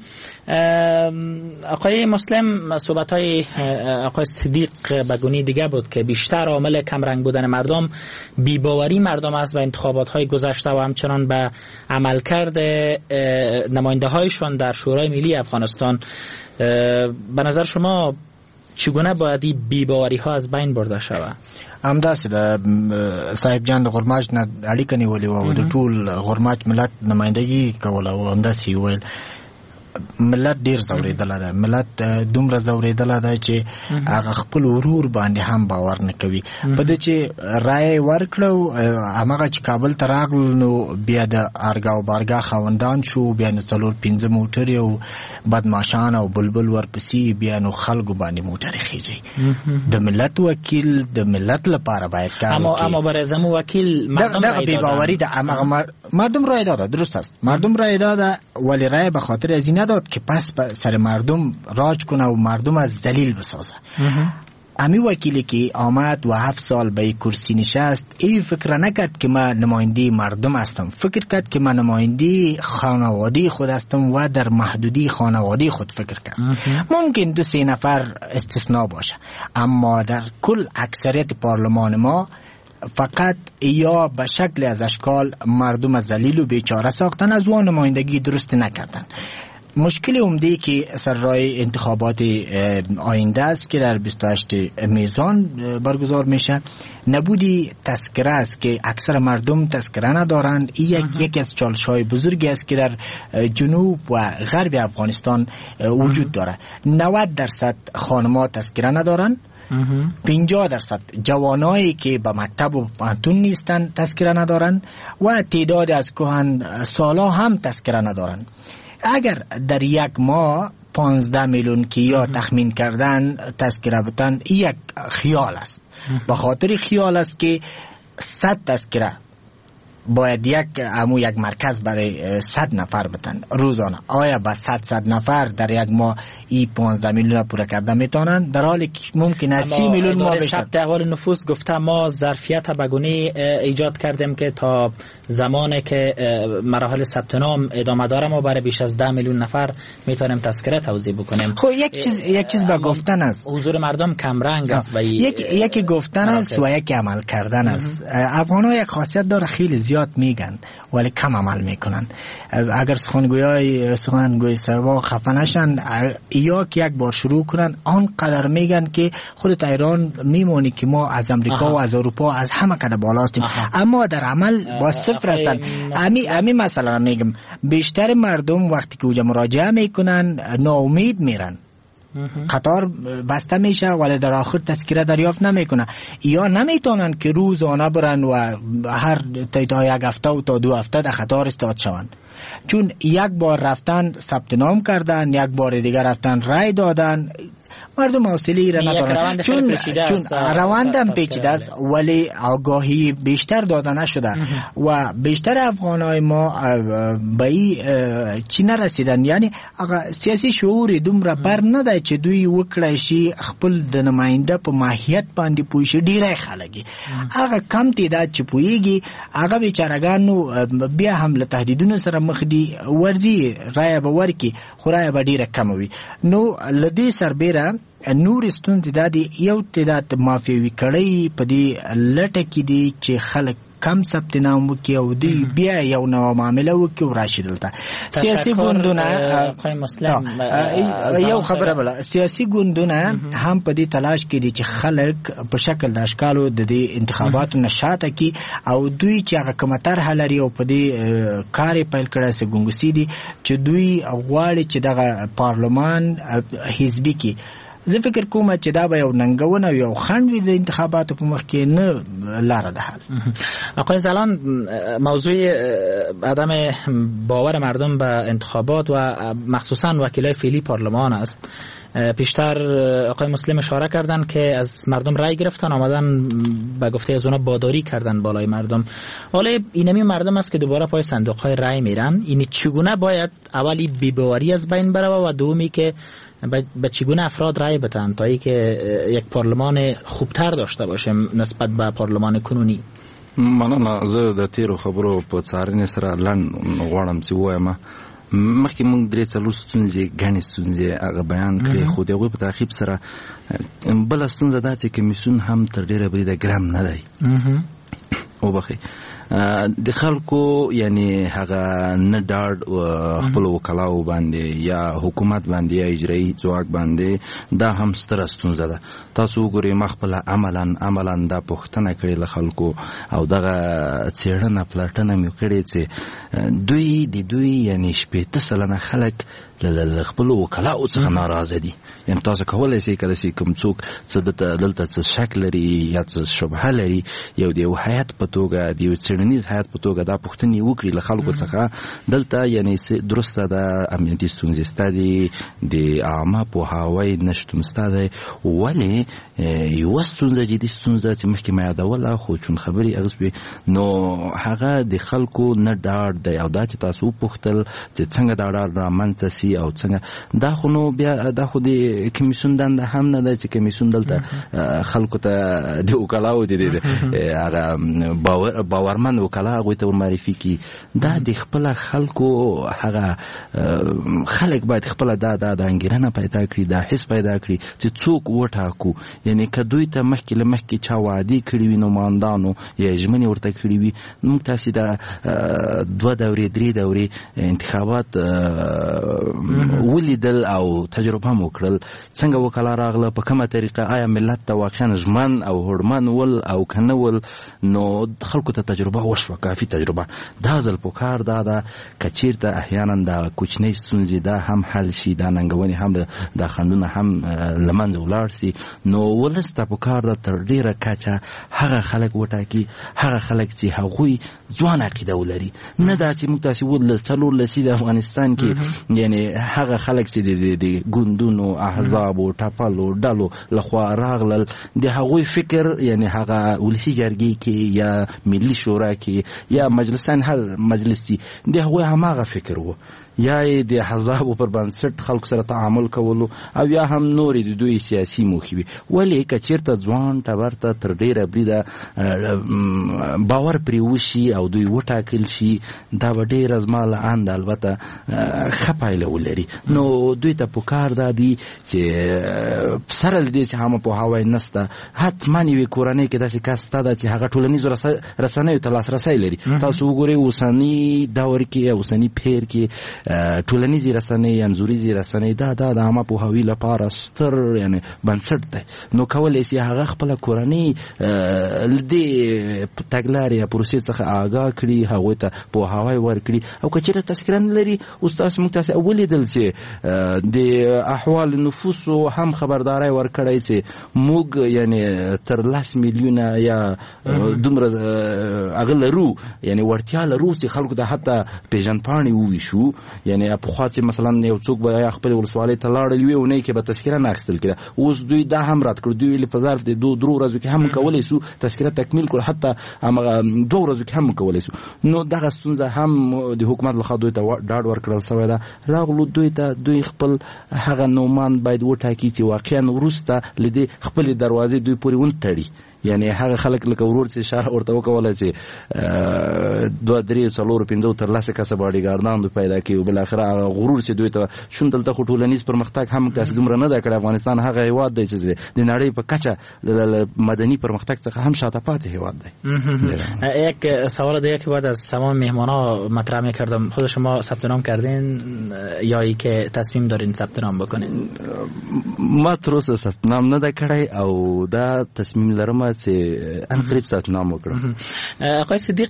آقای مسلم صحبت های آقای صدیق بگونی دیگه بود که بیشتر عامل کمرنگ بودن مردم بیباوری مردم است و انتخابات های گذشته و همچنان به عملکرد نماینده هایشان در شورای ملی افغانستان. به نظر شما چگونه باید این بیباوری ها از بین برده شود؟ همداسې د صاحب جان د غرماج نه اړیکه نیولې وه او د ټول غرماج ملت نمایندګي کوله او همداسې ویل ملت ډیر زوریدله ده، ملت دومره زوریدله ده چې هغه خپل ورور باندې هم باور نه کوي. په دې چې رای ورکړو هماغه چې کابل ته راغلو نو بیا د ارګا او بارګا خاوندان شو، بیا نو 4-5 موټرې او بدماشان او بلبل ورپسې بیا نو خلکو باندې موټرې خېږي. د ملت وکیل د ملت لپاره باید کار وکړي. اما برای زمو وکیل مردم رای داده، بی‌باوری ده. مردم رای داده، درست است، مردم رای داده ولی رای به خاطر از این داد که پس سر مردم راج کنه و مردم از دلیل بسازه. امی وکیلی که آمد و 7 سال به کرسی نشست ای فکر نکرد که من نماینده مردم هستم، فکر کرد که من نماینده خانواده خود هستم و در محدودی خانواده خود فکر کرد. ممکن 2-3 نفر استثناء باشه اما در کل اکثریت پارلمان ما فقط یا به شکل از اشکال مردم از ذلیل و بیچاره ساختن، از وان نمایندگی درست نکردن. مشکل عمده که سر راه انتخابات آینده است که در 28 میزان برگزار میشه نبودی تذکره است که اکثر مردم تذکره ندارند. این یکی از چالش‌های بزرگی است که در جنوب و غرب افغانستان وجود داره. 90% خانم‌ها تذکره ندارند، 50% جوانایی که به مکتب و پانتون نیستند تذکره ندارند و تعداد از کهن سالا هم تذکره ندارند. اگر در یک ماه 15 میلیون که یا تخمین کردن تذکره بدن یک خیال است. به خاطر خیال است که 100 تذکره باید یک مرکز برای 100 نفر بدن روزانه. آیا با 100 نفر در یک ماه این 15 میلیون پورا کرده میتونن، در حالی که ممکن است 30 میلیون ما بشه. ثبت احوال نفوس گفته ما ظرفیت بگونی ایجاد کردیم که تا زمانی که مراحل ثبت نام ادامه داره ما برای بیش از 10 میلیون نفر میتونیم تذکره توزیع بکنیم. خب یک چیز به گفتن است، حضور مردم کم رنگ است و یکی گفتن است و یکی عمل کردن است. افغان‌ها یک خاصیت داره، خیلی زیاد میگن ولی کم عمل میکنن. اگر سخنگوی سوا خفه نشن یا که یک بار شروع کنن آنقدر میگن که خودت ایران میمونی که ما از امریکا و از اروپا از همه کده بالا هستیم، اما در عمل با صفر هستن. امی مثلا میگم بیشتر مردم وقتی که اونجا مراجعه میکنن ناامید میرن، قطار بسته میشه ولی در آخر تذکره دریافت نمیکنه یا نمیتونن که روزانه برن و هر تا یک هفته و تا 2 هفته در قطار استاد شوند. چون یک بار رفتن ثبت نام کردن، یک بار دیگر رفتن رای دادن، مردم حوصله را ندارن، چون روند هم پیچیده است ولی آگاهی بیشتر داده نشده و بیشتر افغانای ما به این چی نرسیدن، یعنی سیاسی شعور دومره پر نده چې دوی وکړای شي خپل د نماینده په ماهیت باندې پوه شي. ډیری خلک هغه کم تعداد چې پوهیږي هغه بیچارهګانو بیا هم له تهدیدونو سره مخ دي، ورځي رایه به ورکړي خو رایه به ډیره کمه وي. نو له دې سربیره نور ستونزې دا دي، یو تعداد مافیوي کړی په دې لټه کې دي چې خلک کم ثبت نام وکړي او دوی بیا یو نوع معامله وکړي او راشي دلته. سیاسي ګوندونه یو خبره بله، سیاسي ګوندونه هم په دې تلاش کې دي چې خلک په شکل د اشکالو د دې انتخاباتو نه شاته کړي او دوی چې هغه کومه طرحه لري او په دې کار یې پیل کړی سه ګونګسي دي چې دوی غواړي چې دغه پارلمان حزبي کړي. زه فکر کوم چې دا به یو ننګونه یو خنډ وي د انتخاباتو په مخ کې، نه لاره ده حل. آقای زلان، موضوع عدم باور مردم به انتخابات و مخصوصا وکیلای فعلی پارلمان است. پیشتر آقای مسلم اشاره کردن که از مردم رای گرفتن، آمدن به گفته از اونا باداری کردن بالای مردم. حالا اینمی مردم است که دوباره پای صندوق های رای میرن. این چگونه باید اولی بی‌باوری از بین بره و دومی که به چگونه افراد رای بدن تا ای که یک پارلمان خوبتر داشته باشیم نسبت به پارلمان کنونی؟ مننه. زه د تیرو خبرو په څارنې سره لنډ غواړم چې ووایم. مخکې موږ درې څلور ستونزې ګڼې ستونزې هغه بیان کړې، خو د هغوی په تعقیب سره بله ستونزه دا چې کمیسیون هم تر ډېره بریده ګرم نه دی. وبخئ، د خلکو یعنی هغه نه ډاډ خپل وکلاو باندې یا حکومت باندې یا اجرایي ځواک باندې، دا هم ستره ستونزه ده. تاسو وګورئ ما خپله عملا دا پوښتنه کړې له خلکو او دغه څېړنه پلټنه مې کړې چې دوی یعنی 80 سلنه خلک له خپل وکلاو څخه ناراضه دي. یعنی تاسو کولی شئ که داسې کوم څوک څه دلته څه شک لري یا څه شبهه لري، یو د یو هیات په توګه د یو څېړنیز هیات په توګه دا پوښتنې وکړي له خلکو څخه. دلته یعنی درسته ده امنیتي ستونزې سته دي، د عامه پوهاوی نشتون سته دی، ولې یوه ستونزه جدي ستونزه چې مخکې مې یادوله خو چون خبرې اغوز وي نو هغه د خلکو نه ډاډ دی. او دا چې تاسو وپوښتل چې څنګه دا ډاډ رامنځته سي او څنګه، دا خو نو بیا دا خو د کمیسیون دنده هم نه ده چې کمیسیون دلته خلکو ته د وکلاو د هغه باورمند وکلا هغوی ته ورمعرفي کړي. دا د خپله خلکو هغه خلک باید خپله دا انګېرنه پیدا کړي، دا حس پیدا کړي چې څوک وټاکو. یعنی که دوی ته مخکې له مخکې چا وعدې کړي وي نمایندانو یا ژمنې ورته کړي وي، موږ تاسې دا 2 دورې 3 دورې انتخابات ولیدل او تجربه مو کړل څنګه وکلا راغله، په کومه طریقه، آیا ملت ته واقعا ژمن او هوډمن ول او که نه ول. نو خلکو ته تجربه وشوه، کافي تجربه. دا ځل پکار دا ده که چېرته احیانا دا کوچنۍ ستونزې دا هم حل شي، دا ننګونې هم دا خنډونه هم له منځه ولاړ سي، نو ولس ته پکار ده تر ډېره کچه هغه خلک وټاکي، هغه خلک چې هغوی ځوان عقیده ولري. نه دا چې موږ تاسې ول څلور لسي د افغانستان کې یعنی هغه خلک چې د ګوندونو احزابو ټپلو ډلو لخوا راغلل، د هغوی فکر یعنی هغه ولسي جرګې کې یا ملي شورا کې یا مجلسان هر مجلس دي، د هغوی هماغه فکر و، یا د احزابو پر بنسټ خلکو سره تعامل کولو او یا هم نورې د دوی سیاسي موخې وي. ولې که چېرته ځوان ټبر ته تر ډېره بریده باور پرې وشي او دوی وټاکل شي، دا به ډېره زما له انده البته ښه پایله ولري. نو دوی ته پکار دا دي چې سره له دې چې عامه پوهاوی نسته، حتما یوې کورنۍ کې داسې کس شته ده چې هغه ټولنیزو رسنیو ته لاسرسی لري. تاسو وګورئ اوسني دور کې اوسني پیر کې ټولنیزې رسنۍ، انځوریزې رسنۍ، دا د عامه پوهاوي لپاره ستر یعنی بنسټ دی. نو کولی شي هغه خپله کورنۍ له دې تګلارې یا پروسې څخه آګاه کړي، هغوی ته پوهاوی ورکړي. او که چېرته تذکره نه لري، اوس موږ تاسې ولیدل چې د احوال نفوسو هم خبرداری ورکړی چې موږ یعنی تر 10 میلیونه یا دومره هغه لرو یعنی ورتیا لرو چې خلکو ته حتی پیژن پاڼې وویشو یعنی په خوا چې مثلا یو څوک به خپل ولسوالۍ ته لاړل وي او نه کې به تذکره نه اخیستل کېده اوس دوی دا هم رد کړ دوی په ظرف د 2 ورځو کې هم کولی شو تذکره تکمیل کړ حتی هغه 2 ورځو کې هم کولی شو نو دغه ستونزه هم د حکومت لخوا دوی ته ډاډ ورکړل شوی ده راغلو دوی خپل هغه نومان باید وټاکي چې واقعا وروسته لدی خپل دروازې دوی پورې ونتړي یعنی هغه خلک لکه ورور چې شهر ورته وکولای چې 2 3 4 5 تر لاسه کسه باډي ګاردان دوی پیدا کړي او بل اخر غرور چې دوی ته شون دلته ټولنیز پرمختګ هم تاسو دومره نه دا کړ افغانستان هغه هیواد دی چې د نړۍ په کچه مدني پرمختګ څخه هم شاته پاتې هیواد دی. یک سوال دیگه که بعد از تمام مهمانا مطرح می‌کردم خود شما ثبت نام کردین یا ای که تصمیم دارین ثبت نام بکنین؟ ما تر اوسه ثبت نام نه کړی او دا تصمیم لرم چې ان قریب ثبت نام وکړم. آقای صدیق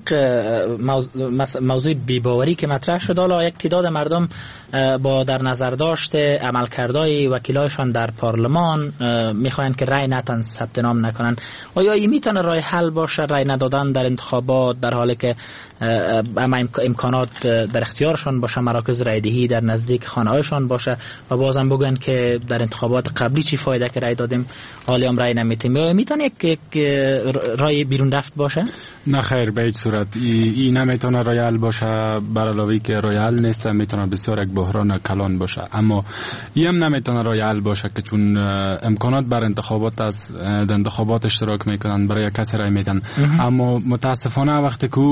موضوع بی‌باوری که مطرح شد حالا یک تعداد مردم با در نظر داشته عملکردهای وکیلایشان در پارلمان میخواین که رای نتن ثبت نام نکنن آیا این میتونه راه حل باشه رای ندادن در انتخابات در حالی که اما امکانات در اختیارشان باشه مراکز رایدهی در نزدیک خانه‌هایشان باشه و بازم بگن که در انتخابات قبلی چی فایده که رای دادیم حالی هم رای نمیتیم میتونه یک رای بیرون رفت باشه؟ نه خیر به هیچ صورت این نمیتونه رای حل باشه بر علاوه که رای حل نیست میتونه بسیار یک بحران کلان باشه اما این هم نمیتونه رای حل باشه که چون امکانات بر انتخابات از در انتخابات اشتراک میکنن برای کسی رای میدن اما متاسفانه وقتی که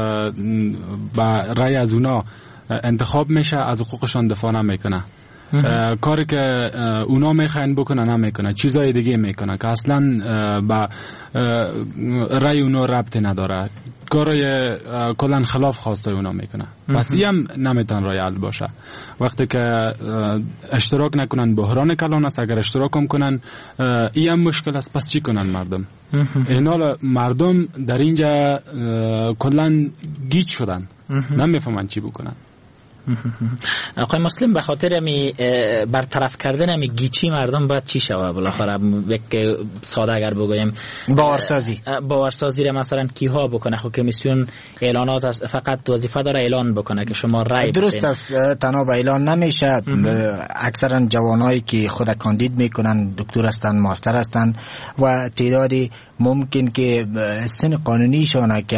با رای از اونا انتخاب میشه از حقوقشان دفاع نمیکنه کاری که اونا میخواین بکنن نمیکنه چیزای دیگه میکنه که اصلا با رای اونا ربطی نداره کارای کلا خلاف خواسته اونا میکنه پس این هم نمیتون رای حل باشه وقتی که اشتراک نکنن بحران کلان است اگر اشتراک هم کنن این هم مشکل است پس چی کنن مردم اینا مردم در اینجا کلا گیج شدن نمیفهمن چی بکنن. آقای مسلم به خاطر امی برطرف کردن امی گیچی مردم باید چی شوه بالاخره یک ساده اگر بگویم باورسازی را مثلا کیها بکنه خب کمیسیون اعلانات است فقط وظیفه داره اعلان بکنه که شما رای درست است تنها به اعلان نمیشه اکثرا جوانایی که خود کاندید میکنن دکتر هستن ماستر هستن و تعدادی ممکن که سن قانونیشان که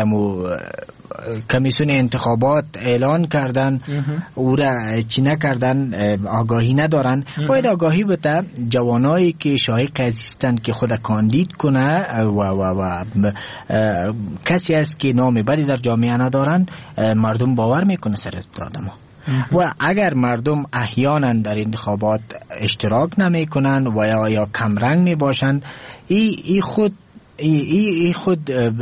کمیسیون انتخابات اعلان کردن او را چی نکردن آگاهی ندارن باید آگاهی بده جوانایی که شایق هستند که خود کاندید کنه و کسی است که نام بدی در جامعه ندارن مردم باور میکنه سر آدم و اگر مردم احیانا در انتخابات اشتراک نمی کنن و یا کمرنگ می باشن ای خود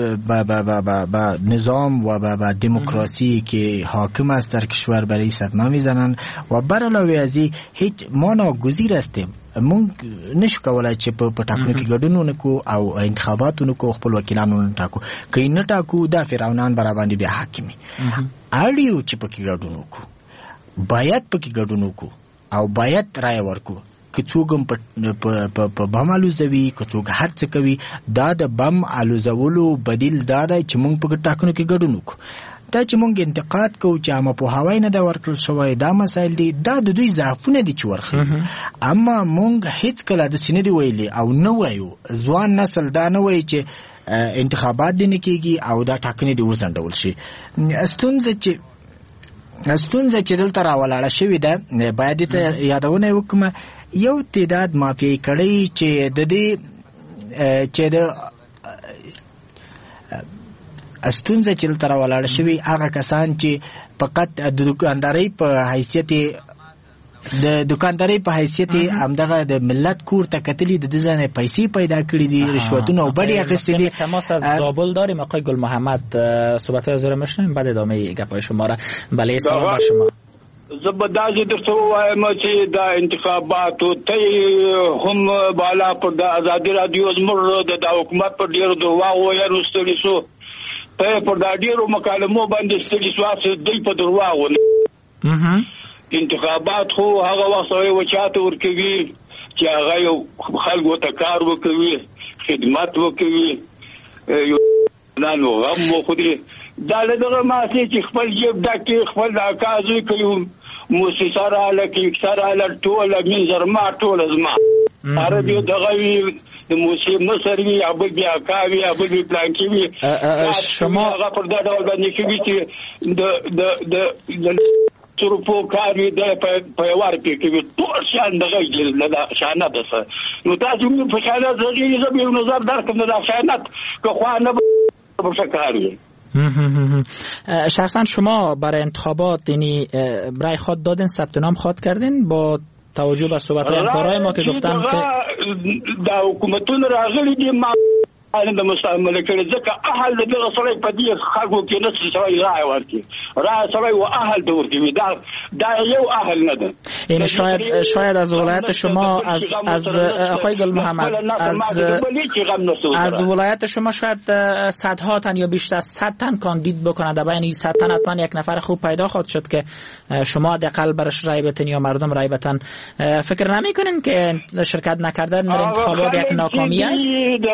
با نظام و با دموکراسی که حاکم است در کشور برای صدمه میزنن و بر علاوه از این هیچ ما ناگزیر هستیم مونږ نشو کولای چې په ټاکنو کې ګډون وکړو او انتخاباتونو کو خپل وکیلانو ټاکو کله نه ټاکو دا فرعونان برابر دي حاکمي اړیو چې پکې ګډون وکړو باید پکې ګډون وکړو او باید رای ورکړو که څوک په بم الوزوي که څوک هر څه کوي دا د بم الوزولو بدیل دا دی چې مونږ په ټاکنو کې ګډون وکړو دا چې مونږ انتقاد کوو چې عامه پوهاوی نه دا ورکړل شوی دا مسایل دي دا د دوی ضعفونه دي چې ورخي اما مونږ هیڅ کله د سینې دی ویلي او نه وایو ځوان نسل دا نه وایي چې انتخابات دي نه کیږي او دا ټاکنې دي وزندول شي ستونزه چې دلته راولاړه شوې ده باید ته یادونه وکړم یو تعداد مافیایي کړی چې د دې چې د ستونزه چې دلته راولاړه شوې هغه کسان چې فقط د دکاندارۍ په حیثیت همدغه د ملت کور ته کتلی د ځانه پیسې پیدا کړې دي رشوتونه او بڑی اخیستې دي. تماس از زابل داریم آقای گل محمد صحبت‌های از رو میشنویم بعد ادامه گپ‌های شما را. بله سلام بر شما. زبردازی درته وایم چې دا انتخاباتو ته هم بالا پر د ازادي رادیو زموږ د حکومت پر ډیرو دوا وایو ستړي سو ته پر دا ډیرو مکالمو باندې ستړي سو چې دوی په درواغو انتخابات خو هغه وخت یو چاته ورکوي چې هغه یو خلکو ته کار وکوي خدمت وکوي نه نو غم مو خو دې دا له دغه ماسې چې خپل جیب ډکې خپل کازوي کوي موسسه رااله کیکسه رااله ټوله منظر ما ټوله زما هر دې دغه وي د موسسې مصر وي ابل بیا کاوي ابل بیا پلانکی وي شما هغه پر دا ډول باندې کوي چې د ترپو کاری د پیوار کې کوي ټول شان دغه له شانه ده نو تاسو موږ په شانه زړی زبې نظر درکم د شانت که خو نه بشکاری. شخصا شما برای انتخابات یعنی برای خود دادین ثبت نام خود کردین با توجه به صحبت‌های همکارای ما که گفتن که دا حکومتون راغلي دي ما د مستعمله کړي ځکه اهل دغه سړی په دې خلکو کې نه سړی رائے ورکړي رائے سړی و اهل د ورکړي دا یو اهل نه ده. این شاید از ولایت شما از آقای گل محمد از ولایت شما شاید صدها تن یا بیشتر از 100 تن کاندید بکنه، در بین این 100 تن حتما یک نفر خوب پیدا خواهد شد که شما حداقل برش رای بدین یا مردم رای بدن. فکر نمی‌کنین که شرکت نکردن در انتخابات یک ناکامی است؟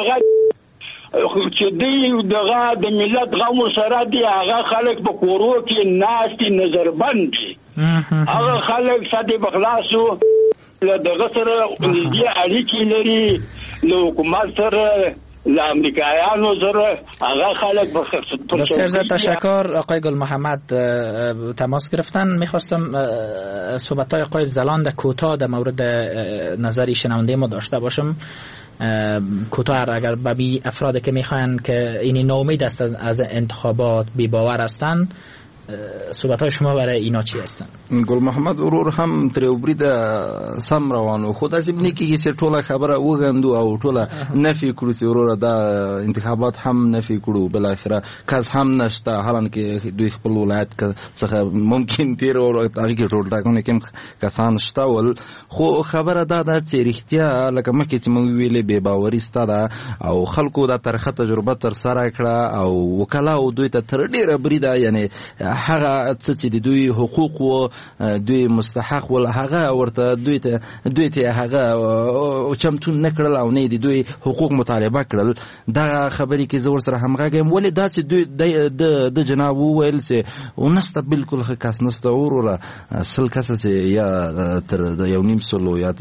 چې دی دغه د ملت غو سره دی هغه خلک په کورو کې ناشتي نظربند دي هغه خلک ساده بخلاصو دغه سره نږدې اړیکې لري له حکومت سره له امریکایانو سره هغه خلک بسیار زیاد تشکر آقای گل محمد تماس گرفتن. میخواستم صحبت‌های آقای زلاند کوتاه در مورد نظری شنونده ما داشته باشم. کوتاه اگر ببی افرادی که میخوان که اینی ناامید است از انتخابات بی باور هستند، صحبت‌های شما برای اینا چی هستن؟ گل محمد ورور هم تریوبری د سم روانو خود از ابن کی چې ټوله خبره وګندو او ټوله نفي کړو چې ورور دا انتخابات هم نفي کړو بل اخره کس هم نشته حالان کې دوی خپل ولایت څخه ممکن تیر او هغه کې ټول راګونه کوم کسان شته ول خو خبره دا ده چې رښتیا لکه مکه چې موږ ویلې به باوري ستاره او خلکو دا ترخه تجربه تر سره کړه او وکلا او دوی ته تر ډیره بریده یعنی هغه څه چې دوی حقوق او دوی مستحق ول هغه ورته دوی ته هغه چمتون نکړل او نه دوی حقوق مطالبه کړل. دا خبرې کې زور سره همغږم ولې دا چې دوی د جناب ویل چې ونسته بالکل خاص نسته اوره سل کس یا تر یو نیم سلو یا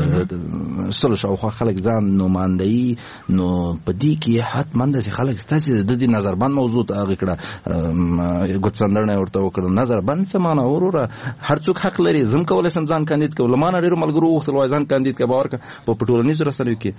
سل شو خلک ځان نمائندګي نو پدې کې حتمن د خلک ستاسو د دې نظر باندې موضوع هغه کړه ګوتسندرنه ورته وکړه نظر باندې سمانه اوره هر څوک حق لري زم کولای سم ځان کاندید کول لمانه ډیرو ملګرو وخت وای ځان کاندید کې باور په پټولنیز رسنیو کې.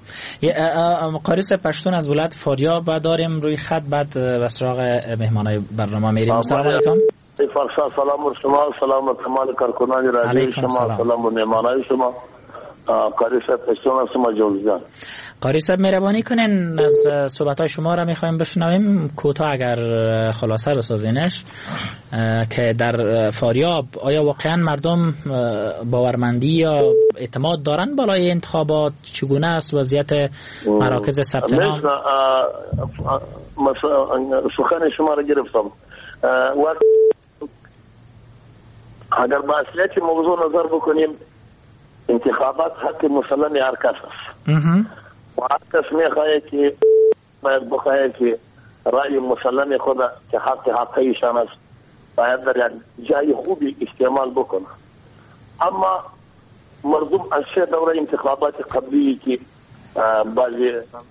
قاری صاحب پشتون از ولایت فاریاب داریم روی خط بعد به سراغ مهمانای برنامه میریم. سلام علیکم. فرشاد سلام شما سلام تمام کارکنان رادیو شما سلام و مهمانای شما. قاری صاحب پشتون شما جوزجان. قاری صاحب مهربانی کنین از صحبت‌های شما را می‌خوایم بشنویم کوتاه اگر خلاصه بسازینش که در فاریاب آیا واقعا مردم باورمندی یا اعتماد دارن بالای انتخابات؟ چگونه است وضعیت مراکز ثبت نام؟ سخن شما را گرفتم. اگر با اصلیت موضوع نظر بکنیم انتخابات حق مسلم هر کس است و هر کس میخواهد که باید بخواهد که رأی مسلم خود که حق ایشان است باید در جای خوبی استعمال بکنه. اما مردم از سه دوره انتخابات قبلی که بعضی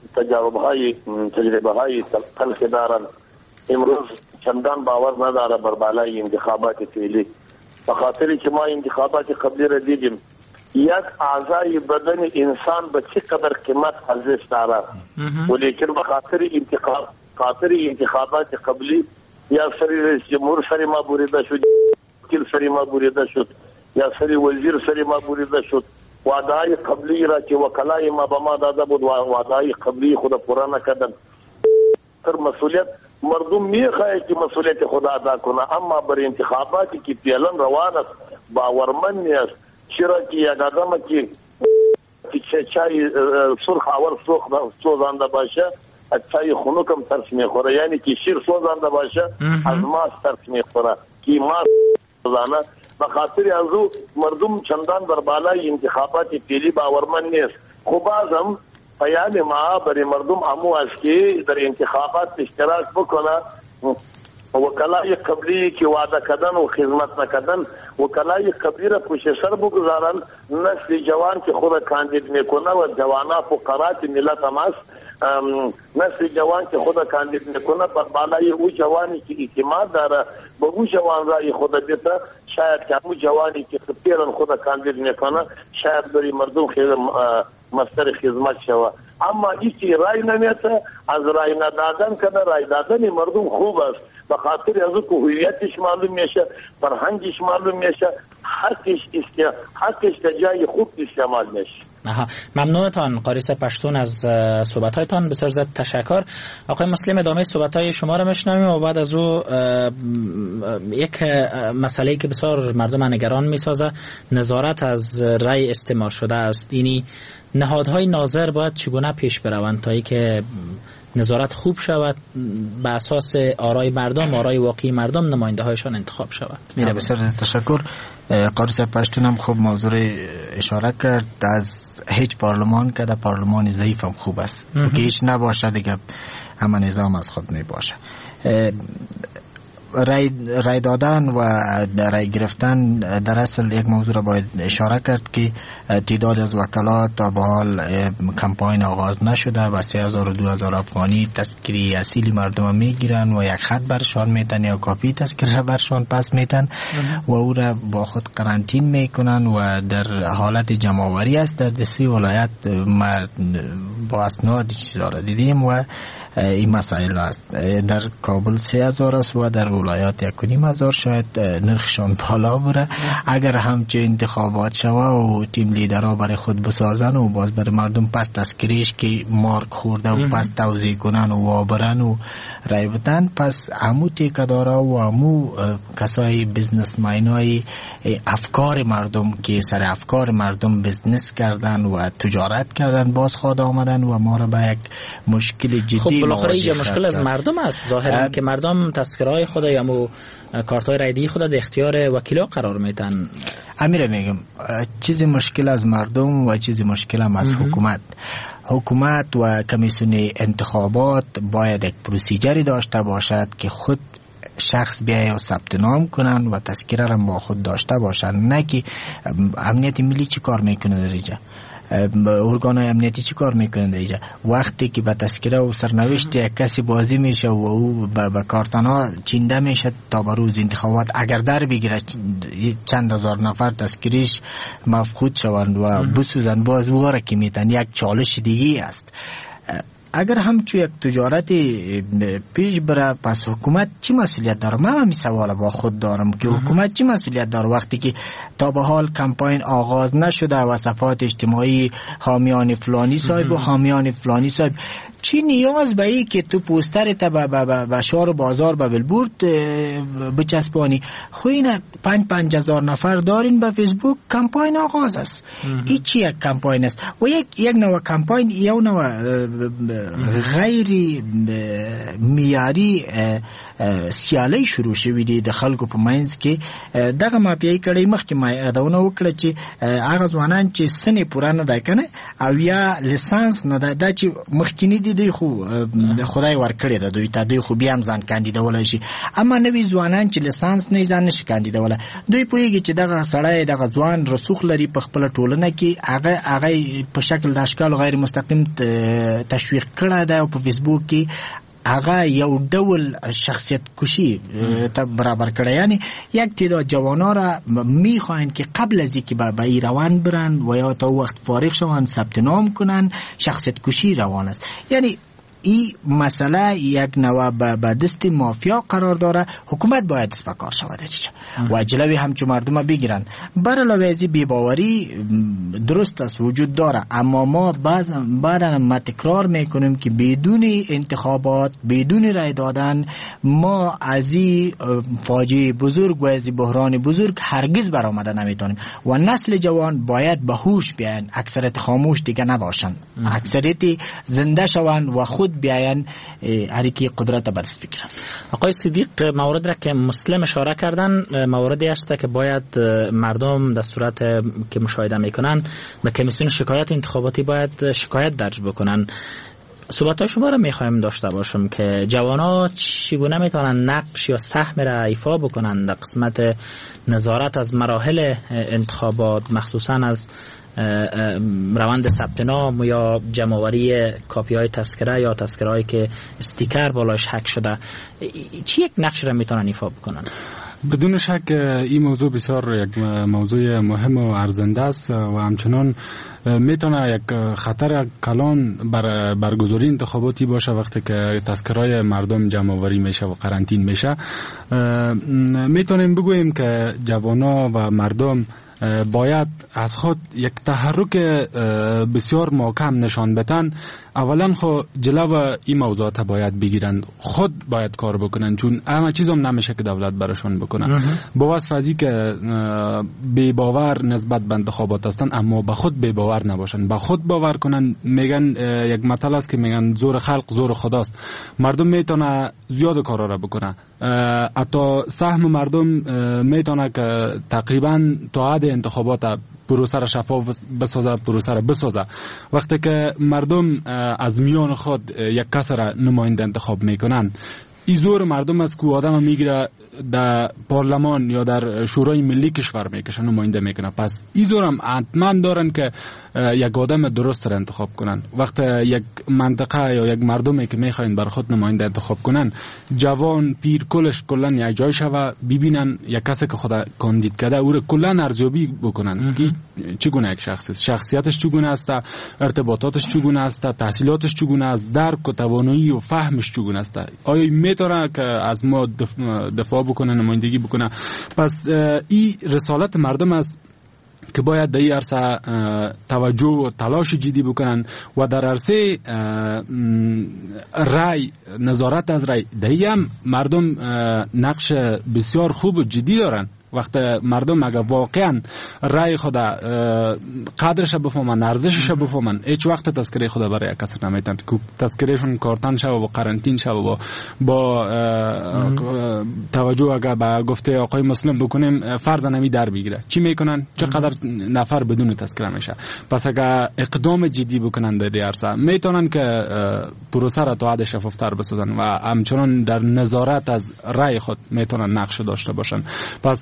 تجربه های تلخ دارن امروز چندان باور نداره بر بالای انتخابات فعلی بخاطری که ما انتخابات قبلی را دیدیم یک اعضای بدن انسان به چه قدر قیمت ارزش داره ولیکن بخاطر انتخابات قبلی یا سری رئیس جمهور سری ما بریده شد وکیل سری ما بریده شد یا سری وزیر سری ما بریده شد وعده‌های قبلی را که وکلای ما به ما داده بود وعده‌های قبلی خود پورا نکردن. تر مسئولیت مردم میخواهد که مسئولیت خود ادا کنه اما بر انتخاباتی که فعلا روان است باورمند نیست چرا که یک آدم که چای سرخ آور سوزانده باشه از چای خنکم ترس میخوره یعنی که شیر سوزانده باشه از ماست ترس میخوره که ماست سوزانه بخاطر از او مردم چندان بر بالای انتخابات فعلی باورمند نیست. خب بازم پیام ما برای مردم امو است که در انتخابات اشتراک بکنه. وکلای قبلی که وعده کردن و خدمت نکردن، وکلای قبلی را پشت سر بگذارن. نسل جوان که خود کاندید میکنه و جوانا فقرات ملت هم است، نسل جوان که خود کاندید میکنه بر بالای او جوانی که اعتماد داره به او جوان رای خود بیته، شاید که او جوانی که پیرن خود کاندید میکنه شاید بری مردم مستر خدمت شوه. اما ایچی رای نمیته، از رای ندادن کنه. رای دادن مردم خوب است، به خاطر از که هویتش معلوم میشه، فرهنگش معلوم میشه، حقش جای خوب استعمال میشه. ممنونتان قاری صاحب پشتون از صحبت‌هایتان، بسیار زیاد تشکر. آقای مسلم ادامه صحبت‌های شما را میشنویم و بعد از او یک مسئله که بسیار مردم نگران میسازه، نظارت از رای استعمال شده است. یعنی نهادهای ناظر باید چگونه پیش بروند تا اینکه نظارت خوب شود، به اساس آرای مردم، آرای واقعی مردم نماینده هایشان انتخاب شود. بسیار تشکر. قاری صاحب پشتون هم خوب موضوع اشاره کرد. از هیچ پارلمان که در پارلمان ضعیف هم خوب است که هیچ نباشه دیگه همه نظام از خود می باشه. رای دادن و رای گرفتن در اصل یک موضوع را باید اشاره کرد که تعداد از وکلات تا به حال کمپاین آغاز نشده و 3000 و 2000 افغانی تذکره اصیلی مردم میگیرن و یک خط برشان میتن یا کاپی تذکره برشان پس میتن و او را با خود قرنطین میکنن و در حالت جمع‌آوری است. در 3 ولایت ما با اسناد چیزا را دیدیم و این مسائل است. در کابل 3000 است و در ولایات 1500 شاید نرخشان بالا بره. اگر همچه انتخابات شوه و تیم لیدرها برای خود بسازن و باز برای مردم پس تذکریش که مارک خورده و پس توزیع کنن و وابرن و رای بدن، پس همو تیکدارا و همو کسای بزنس ماینای افکار مردم که سر افکار مردم بزنس کردن و تجارت کردن باز خود آمدن و ما را به یک مشکل جدی بالاخره اینجا مشکل از مردم است ظاهرا که مردم تذکرهای خود یا مو کارت‌های رایدی خود در اختیار وکیلا قرار میدن. امیر میگم چیز مشکل از مردم و چیز مشکل هم از حکومت و کمیسیون انتخابات باید یک پروسیجری داشته باشد که خود شخص بیاید و ثبت نام کنن و تذکره را با خود داشته باشن، نه که امنیت ملی چی کار میکنه در اینجا، ارگان‌های امنیتی چی کار میکنن در اینجا. وقتی که به تذکره و سرنوشت یک کسی بازی میشه و او به کارتنا چینده میشه تا به روز انتخابات اگر در بگیره چند هزار نفر تذکریش مفقود شوند و بسوزن، باز او را که میتن یک چالش دیگه است. اگر همچون یک تجارت پیش بره پس حکومت چی مسئولیت داره؟ من همین سوال با خود دارم که حکومت چی مسئولیت داره وقتی که تا به حال کمپاین آغاز نشده و صفحات اجتماعی حامیان فلانی صاحب و حامیان فلانی صاحب، چی نیاز به ای که تو پوسترت به شهر و بازار به بلبورد بچسبانی؟ خو این 5,000 نفر دارین به فیسبوک، کمپاین آغاز است. این چی یک کمپاین است؟ و یک نوع کمپاین یا نوع غیر معیاری سیالی شروع شوی دی د خلکو په منځ کې. دغه مافیایي کړي مخکې ما یادونه وکړه چې هغه ځوانان چې سنې پوره نه ده کنه او یا لیسانس نه ده، دا چې مخکینی دي دوی خو خدای ورکړي ده دوی ته، دوی خو بیا هم ځان کاندیدولای شي. اما نوی ځوانان چې لیسانس نه ځان نشي کاندیدولای، دوی پوهیږي چې دغه سړی دغه ځوان رسوخ لري په خپل ټولنه کې، هغه په شکل د اشکال غیر مستقیم تشویق کړه ده او په فیسبوک کې هغه یو ډول شخصیت کشی ته برابر کړه. یعنی یک تعداد جوانا را میخواین که قبل از اینکه به ایروان برن و یا تا وقت فارغ شوند ثبت نام کنن شخصیت کشی روان است. یعنی این مسئله یک نوع به دست مافیا قرار داره. حکومت باید دست به کار شود و جلوی همچون مردم بگیرن. بر علاوه از بی‌باوری درست است وجود داره، اما ما بعدا ما تکرار میکنیم که بدون انتخابات، بدون رای دادن ما از این فاجعه بزرگ و از بحران بزرگ هرگز برآمده نمیتونیم و نسل جوان باید به هوش بیاین، اکثریت خاموش دیگه نباشن، اکثریت زنده شوند و خود خود بیاین حرکت قدرت بر دست بگیرن. آقای صدیق، مورد را که مسلم اشاره کردن موردی است که باید مردم در صورت که مشاهده میکنن به کمیسیون شکایت انتخاباتی باید شکایت درج بکنن. صحبت‌های شما را میخوایم داشته باشم که جوانا چگونه میتونن نقش یا سهم را ایفا بکنن در قسمت نظارت از مراحل انتخابات، مخصوصا از روند ثبت نام یا جمع‌آوری کاپی‌های تذکره یا تذکره‌ای که استیکر بالاش حک شده. چی یک نقش را میتونن ایفا بکنن؟ بدون شک این موضوع بسیار یک موضوع مهم و ارزنده است و همچنان میتونه یک خطر کلان بر برگزاری انتخاباتی باشه وقتی که تذکرهای مردم جمع آوری میشه و قرنطین میشه. میتونیم بگوییم که جوانا و مردم باید از خود یک تحرک بسیار محکم نشان بدن. اولا خود جلو این موضوعات باید بگیرن، خود باید کار بکنن، چون همه چیز هم نمیشه که دولت براشون بکنن. با وصف ازی که بی باور نسبت به انتخابات هستن اما به خود بی باور نباشن، به خود باور کنن. میگن یک مطلب است که میگن زور خلق زور خداست. مردم میتونه زیاد کارا را بکنه، حتی سهم مردم میتونه که تقریبا تا حد انتخابات پروسه را شفاف بسازه، پروسه را بسازه. وقتی که مردم از میان خود یک کس را نماینده انتخاب میکنن، این زور مردم از که آدم میگیره در پارلمان یا در شورای ملی کشور میکشه نماینده میکنه. پس این زور هم حتما دارن که یک آدم درست را انتخاب کنن. وقتی یک منطقه یا یک مردمی که میخواین بر خود نماینده انتخاب کنن، جوان پیر کلش کلن یک جای شوه، ببینن یک کسی که خدا کاندید کرده او را کلن ارزیابی بکنن که چگونه یک شخص است، شخصیتش چگونه است، ارتباطاتش چگونه است، تحصیلاتش چگونه است، درک و توانایی و فهمش چگونه است، آیا میتونه که از ما دفاع بکنه، نمایندگی بکنه. پس این رسالت مردم است که باید در این عرصه توجه و تلاش جدی بکنن و در عرصه رای، نظارت از رای، در این هم مردم نقش بسیار خوب و جدی دارن. وقتی مردم اگر واقعا رای خود قدرش بفهمن، ارزشش بفهمن، هیچ وقت تذکره خود برای کسی نمیتن که تذکرهشون کارتن شوه و قرنطین شوه و با توجه اگر به گفته آقای مسلم بکنیم فرض نمی در بگیره. چی میکنن؟ چقدر نفر بدون تذکره میشه. پس اگر اقدام جدی بکنن در عرصه میتونن که پروسه را تا حد شفافتر بسازن و همچنان در نظارت از رای خود میتونن نقش داشته باشن. پس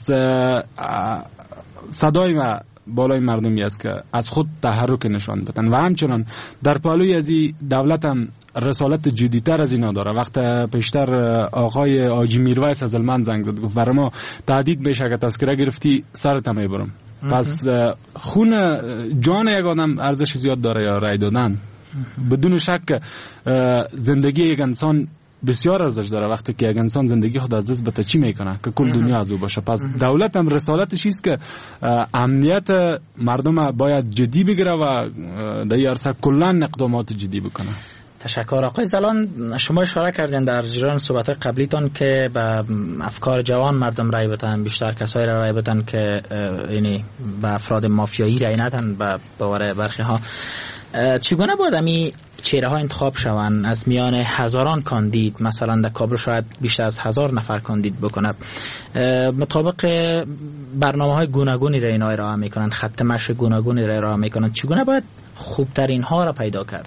صدای و بالای مردمی است که از خود تحرک نشان بدن و همچنان در پهلوی از دولت هم رسالت جدی‌تر از اینا داره. وقت پیشتر آقای آجی میرویس از المان زنگ زد، گفت برای ما تهدید میشه که تذکره گرفتی سرت میبرم. پس خون جان یک آدم ارزش زیاد داره یا رای دادن. بدون شک زندگی یک انسان بسیار ارزش داره. وقتی که یک انسان زندگی خود از دست بده چی میکنه که کل دنیا از او باشه. پس دولت هم رسالتش است که امنیت مردم باید جدی بگیره و در این عرصه کلا اقدامات جدی بکنه. تشکر. آقای زلان، شما اشاره کردین در جریان صحبت قبلیتون که به افکار جوان مردم رای بدن، بیشتر کسایی رای بدن که یعنی به افراد مافیایی رای ندن به باور برخی ها. چگونه باید امی چهره ها انتخاب شوند از میان هزاران کاندید؟ مثلا در کابل شاید بیشتر از 1000 نفر کاندید بکند، مطابق برنامه های گوناگونی را اینا ارائه میکنن، خط مشی گوناگونی را ارائه میکنن. چگونه باید خوبترین ها را پیدا کرد؟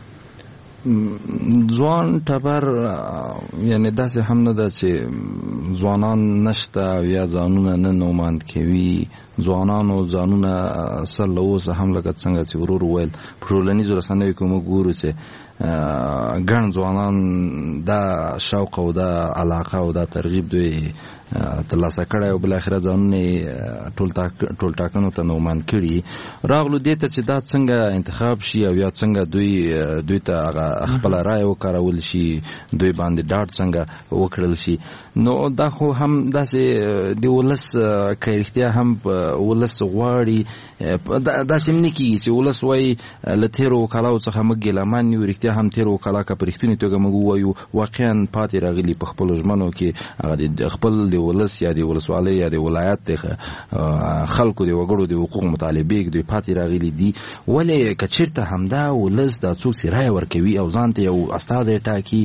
ځوان ټبر یعنی داسې هم نه ده چې ځوانان نشته او یا ځانونه نه نوماند کوي. ځوانانو ځانونه سر له اوسه هم لکه څنګه چې ورور وویل په ټولنیزو رسنیو کې موږ ګورو چې ګڼ ځوانان دا شوق او دا علاقه او دا ترغیب دوی ترلاسه کړی او بالاخره ځانونه ټول ټاکنو ته نوماند کړي. راغلو دې ته چې دا څنګه انتخاب شي او یا څنګه دوی ته هغه خپل رای وکارول شي، دوی باندې ډاډ څنګه وکړل شي. نو دا خو هم داسې د ولس که رښتیا هم ولس غواړي داسې هم نه کېږي چې ولس وایي له تېرو کلاو څخه موږ ګیلهمن یو، رښتیا بیا هم تیر وکاله کا پرختونی توګه موږ وایو واقعا پاتې راغلي په خپل ژمنو کې هغه د خپل د ولس یا د ولسوالۍ یا د ولایت خلکو د وګړو د حقوق مطالبه کې دوی پاتې راغلي دي. ولې کچیرته همدا ولس د څوک سرای ورکوي او ځان ته یو استاد ټاکي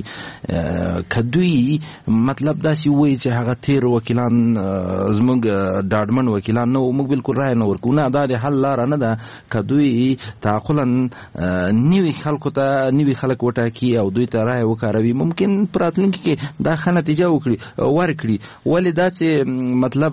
کدوی مطلب داسې وایي چې هغه تیر وکیلان زموږ ډاډمن وکیلان نو موږ بالکل رای نه ورکو. نه دا د حل لاره نه ده کدوی تعقلا نوی خلکو ته نوی خلک وټاکي او دوی ته رای وکاروي ممکن پراتلونکي کې دا ښه نتیجه ورکړي. ولې دا چې مطلب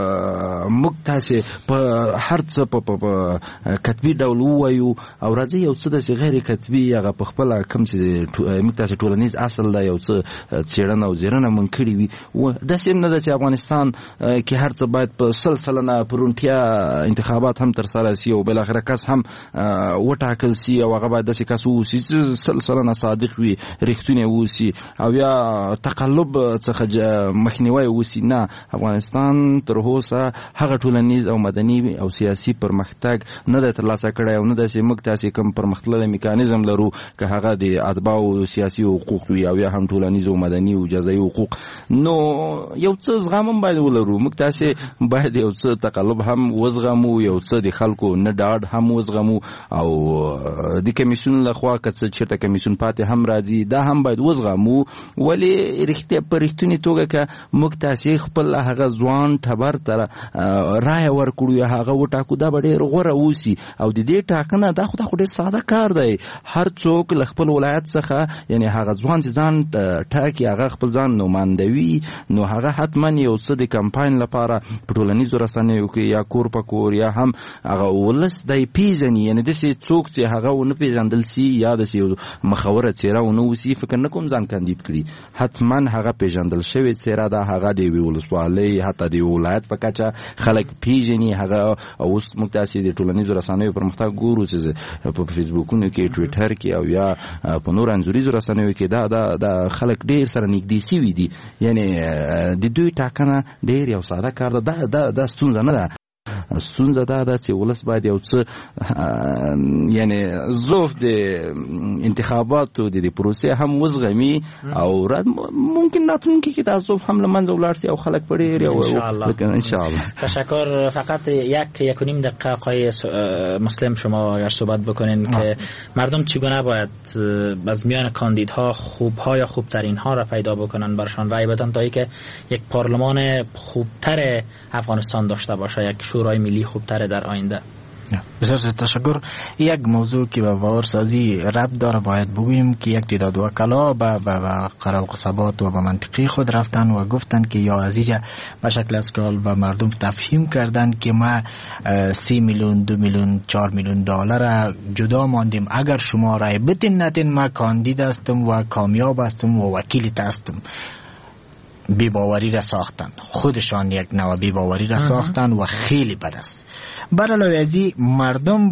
موږ تاسې په هر څه په کتبي ډول ووایو او راځي یو څه داسې غیر کتبي هغه په خپله کوم چې موږ تاسې ټولنیز اصل ده یو څه څېړنه او زیرنه موږ کړي وي. داسې هم نه ده چې افغانستان کې هر څه باید په 100 سلنه پرونتیا انتخابات هم ترسره سي او بالاخره کس هم وټاکل سي او هغه باید داسې کس واوسي چې 100 سلنه صادق وي رښتونی واوسي او یا تقلب څخه مخنیوی ووسي. نه، افغانستان تر اوسه هغه ټولنیز او مدني او سیاسي پرمختګ نه ده ترلاسه کړی او نه داسې موږ تاسې کوم پرمختللی میکانیزم لرو که هغه د اتباعو سیاسي حقوق وي او یا هم ټولنیز او مدني او جزایي حقوق. نو یو څه زغم هم باید ولرو. موږ تاسې باید یو څه تقلب هم وزغمو، یو څه د خلکو نه ډاډ هم وزغمو او د کمیسیون لخوا که څه چېرته کمیسیون پاتې هم راځي دا هم باید وزغمو. ولې په رښتونې توګه که موږ تاسې خپل هغه ځوان ټبر ته رایه ورکړو یا هغه وټاکو دا به ډېر غوره اوسي. او د دې ټاکنه دا خو ډېر ساده کار دی. هر څوک له خپل ولایت څخه یعنی هغه ځوان چې ځان ټاکي هغه خپل ځان نمایندوي نو هغه حتما یو څه د کمپاین لپاره په ټولنیزو رسنیو کې یا کور په کور یا هم هغه ولس دی پیژني. یعنی داسې څوک چې هغه ونه پیژندل سي یا داسې یو مخوره څېره ونه اوسي فکر نه کوم ځان کاندید کړي. حتما هغه پیژندل شوې څېره ده، هغه د یوې ولسوالۍ حتی د یوې ولایت په کچه خلک پیژني. هغه اوس موږ تاسې د ټولنیزو رسنیو پرمختګ ګورو چې په فیسبوکونو کې ټویټر کې او یا په نور انځوریزو رسنیو کې دا خلک ډېر سره نږدې سوي دي. یعنی د دوی ټاکنه ډېر یو ساده کار ده. دا ستونزه نه ده. ستونزه دا ده چې ولس باید یو څه یعنی ضعف د انتخاباتو د پروسې هم وزغمي او ممکن راتلونکي کې دا ضعف هم له منځه ولاړ شي او خلک په ډېر ان شاء الله. تشکر. فقط یک و نیم دقیقه آقای مسلم شما اگر صحبت بکنین که مردم چگونه باید از میان کاندیدها خوبها یا خوبترین ها را پیدا بکنن برشان رای بدن تا اینکه یک پارلمان خوبتر افغانستان داشته باشه، یک شورای ملی خوبتر در آینده. بسیار تشکر. یک موضوع که به باورسازی ربط داره باید بگوییم که یک تعداد وکلا به قرارالقصبات و به منطقه خود رفتن و گفتن که یا ازیجا به شکل اسکرال به مردم تفهیم کردن که ما 3 میلیون 2 میلیون 4 میلیون دلار جدا ماندیم، اگر شما رای بتین نتین ما کاندید هستم و کامیاب هستم و وکیلت هستم. بی‌باوری را ساختن، خودشان یک نوع بی‌باوری را ساختن و خیلی بد است. برای ازی مردم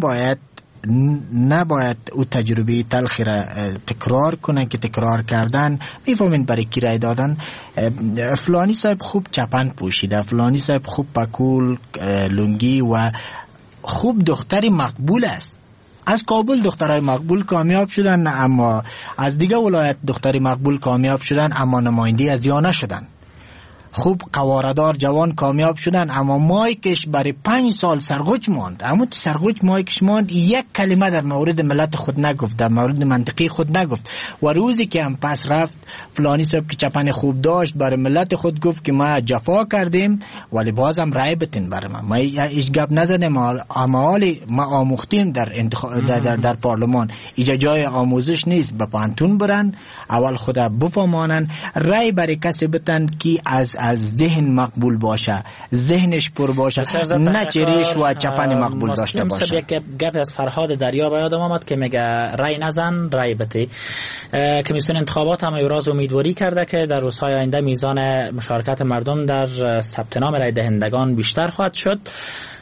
نباید او تجربه تلخی را تکرار کنن که تکرار کردن میفهمین برای کی رای دادن. فلانی صاحب خوب چپن پوشیده، فلانی صاحب خوب پکول لنگی و خوب دختری مقبول است. از کابل دخترای مقبول کامیاب شدن، اما از دیگه ولایت دختری مقبول کامیاب شدن اما نماینده از یا نشدن. خوب قواردار جوان کامیاب شدن اما مایکش برای 5 سال سرغوچ ماند. اما تو سرغوچ مایکش ماند، یک کلمه در مورد ملت خود نگفت، در مورد منطقه خود نگفت. و روزی که هم پس رفت فلانی صاحب که چپن خوب داشت برای ملت خود گفت که ما جفا کردیم ولی بازم رای بتین برای ما هیچ گپ نزدیم. اما حالی ما آموختیم در پارلمان ایجا جای آموزش نیست، به پانتون برن اول خود بفهمانن، رای برای کسی بتن که از ذهن مقبول باشه، ذهنش پر باشه، نه چریش و چپن مقبول داشته باشه. یک گپ از فرهاد دریا به یادم آمد که میگه رای نزن رای بده. کمیسیون انتخابات هم ایراز امیدواری کرده که در روزهای آینده میزان مشارکت مردم در ثبت نام رای دهندگان بیشتر خواهد شد.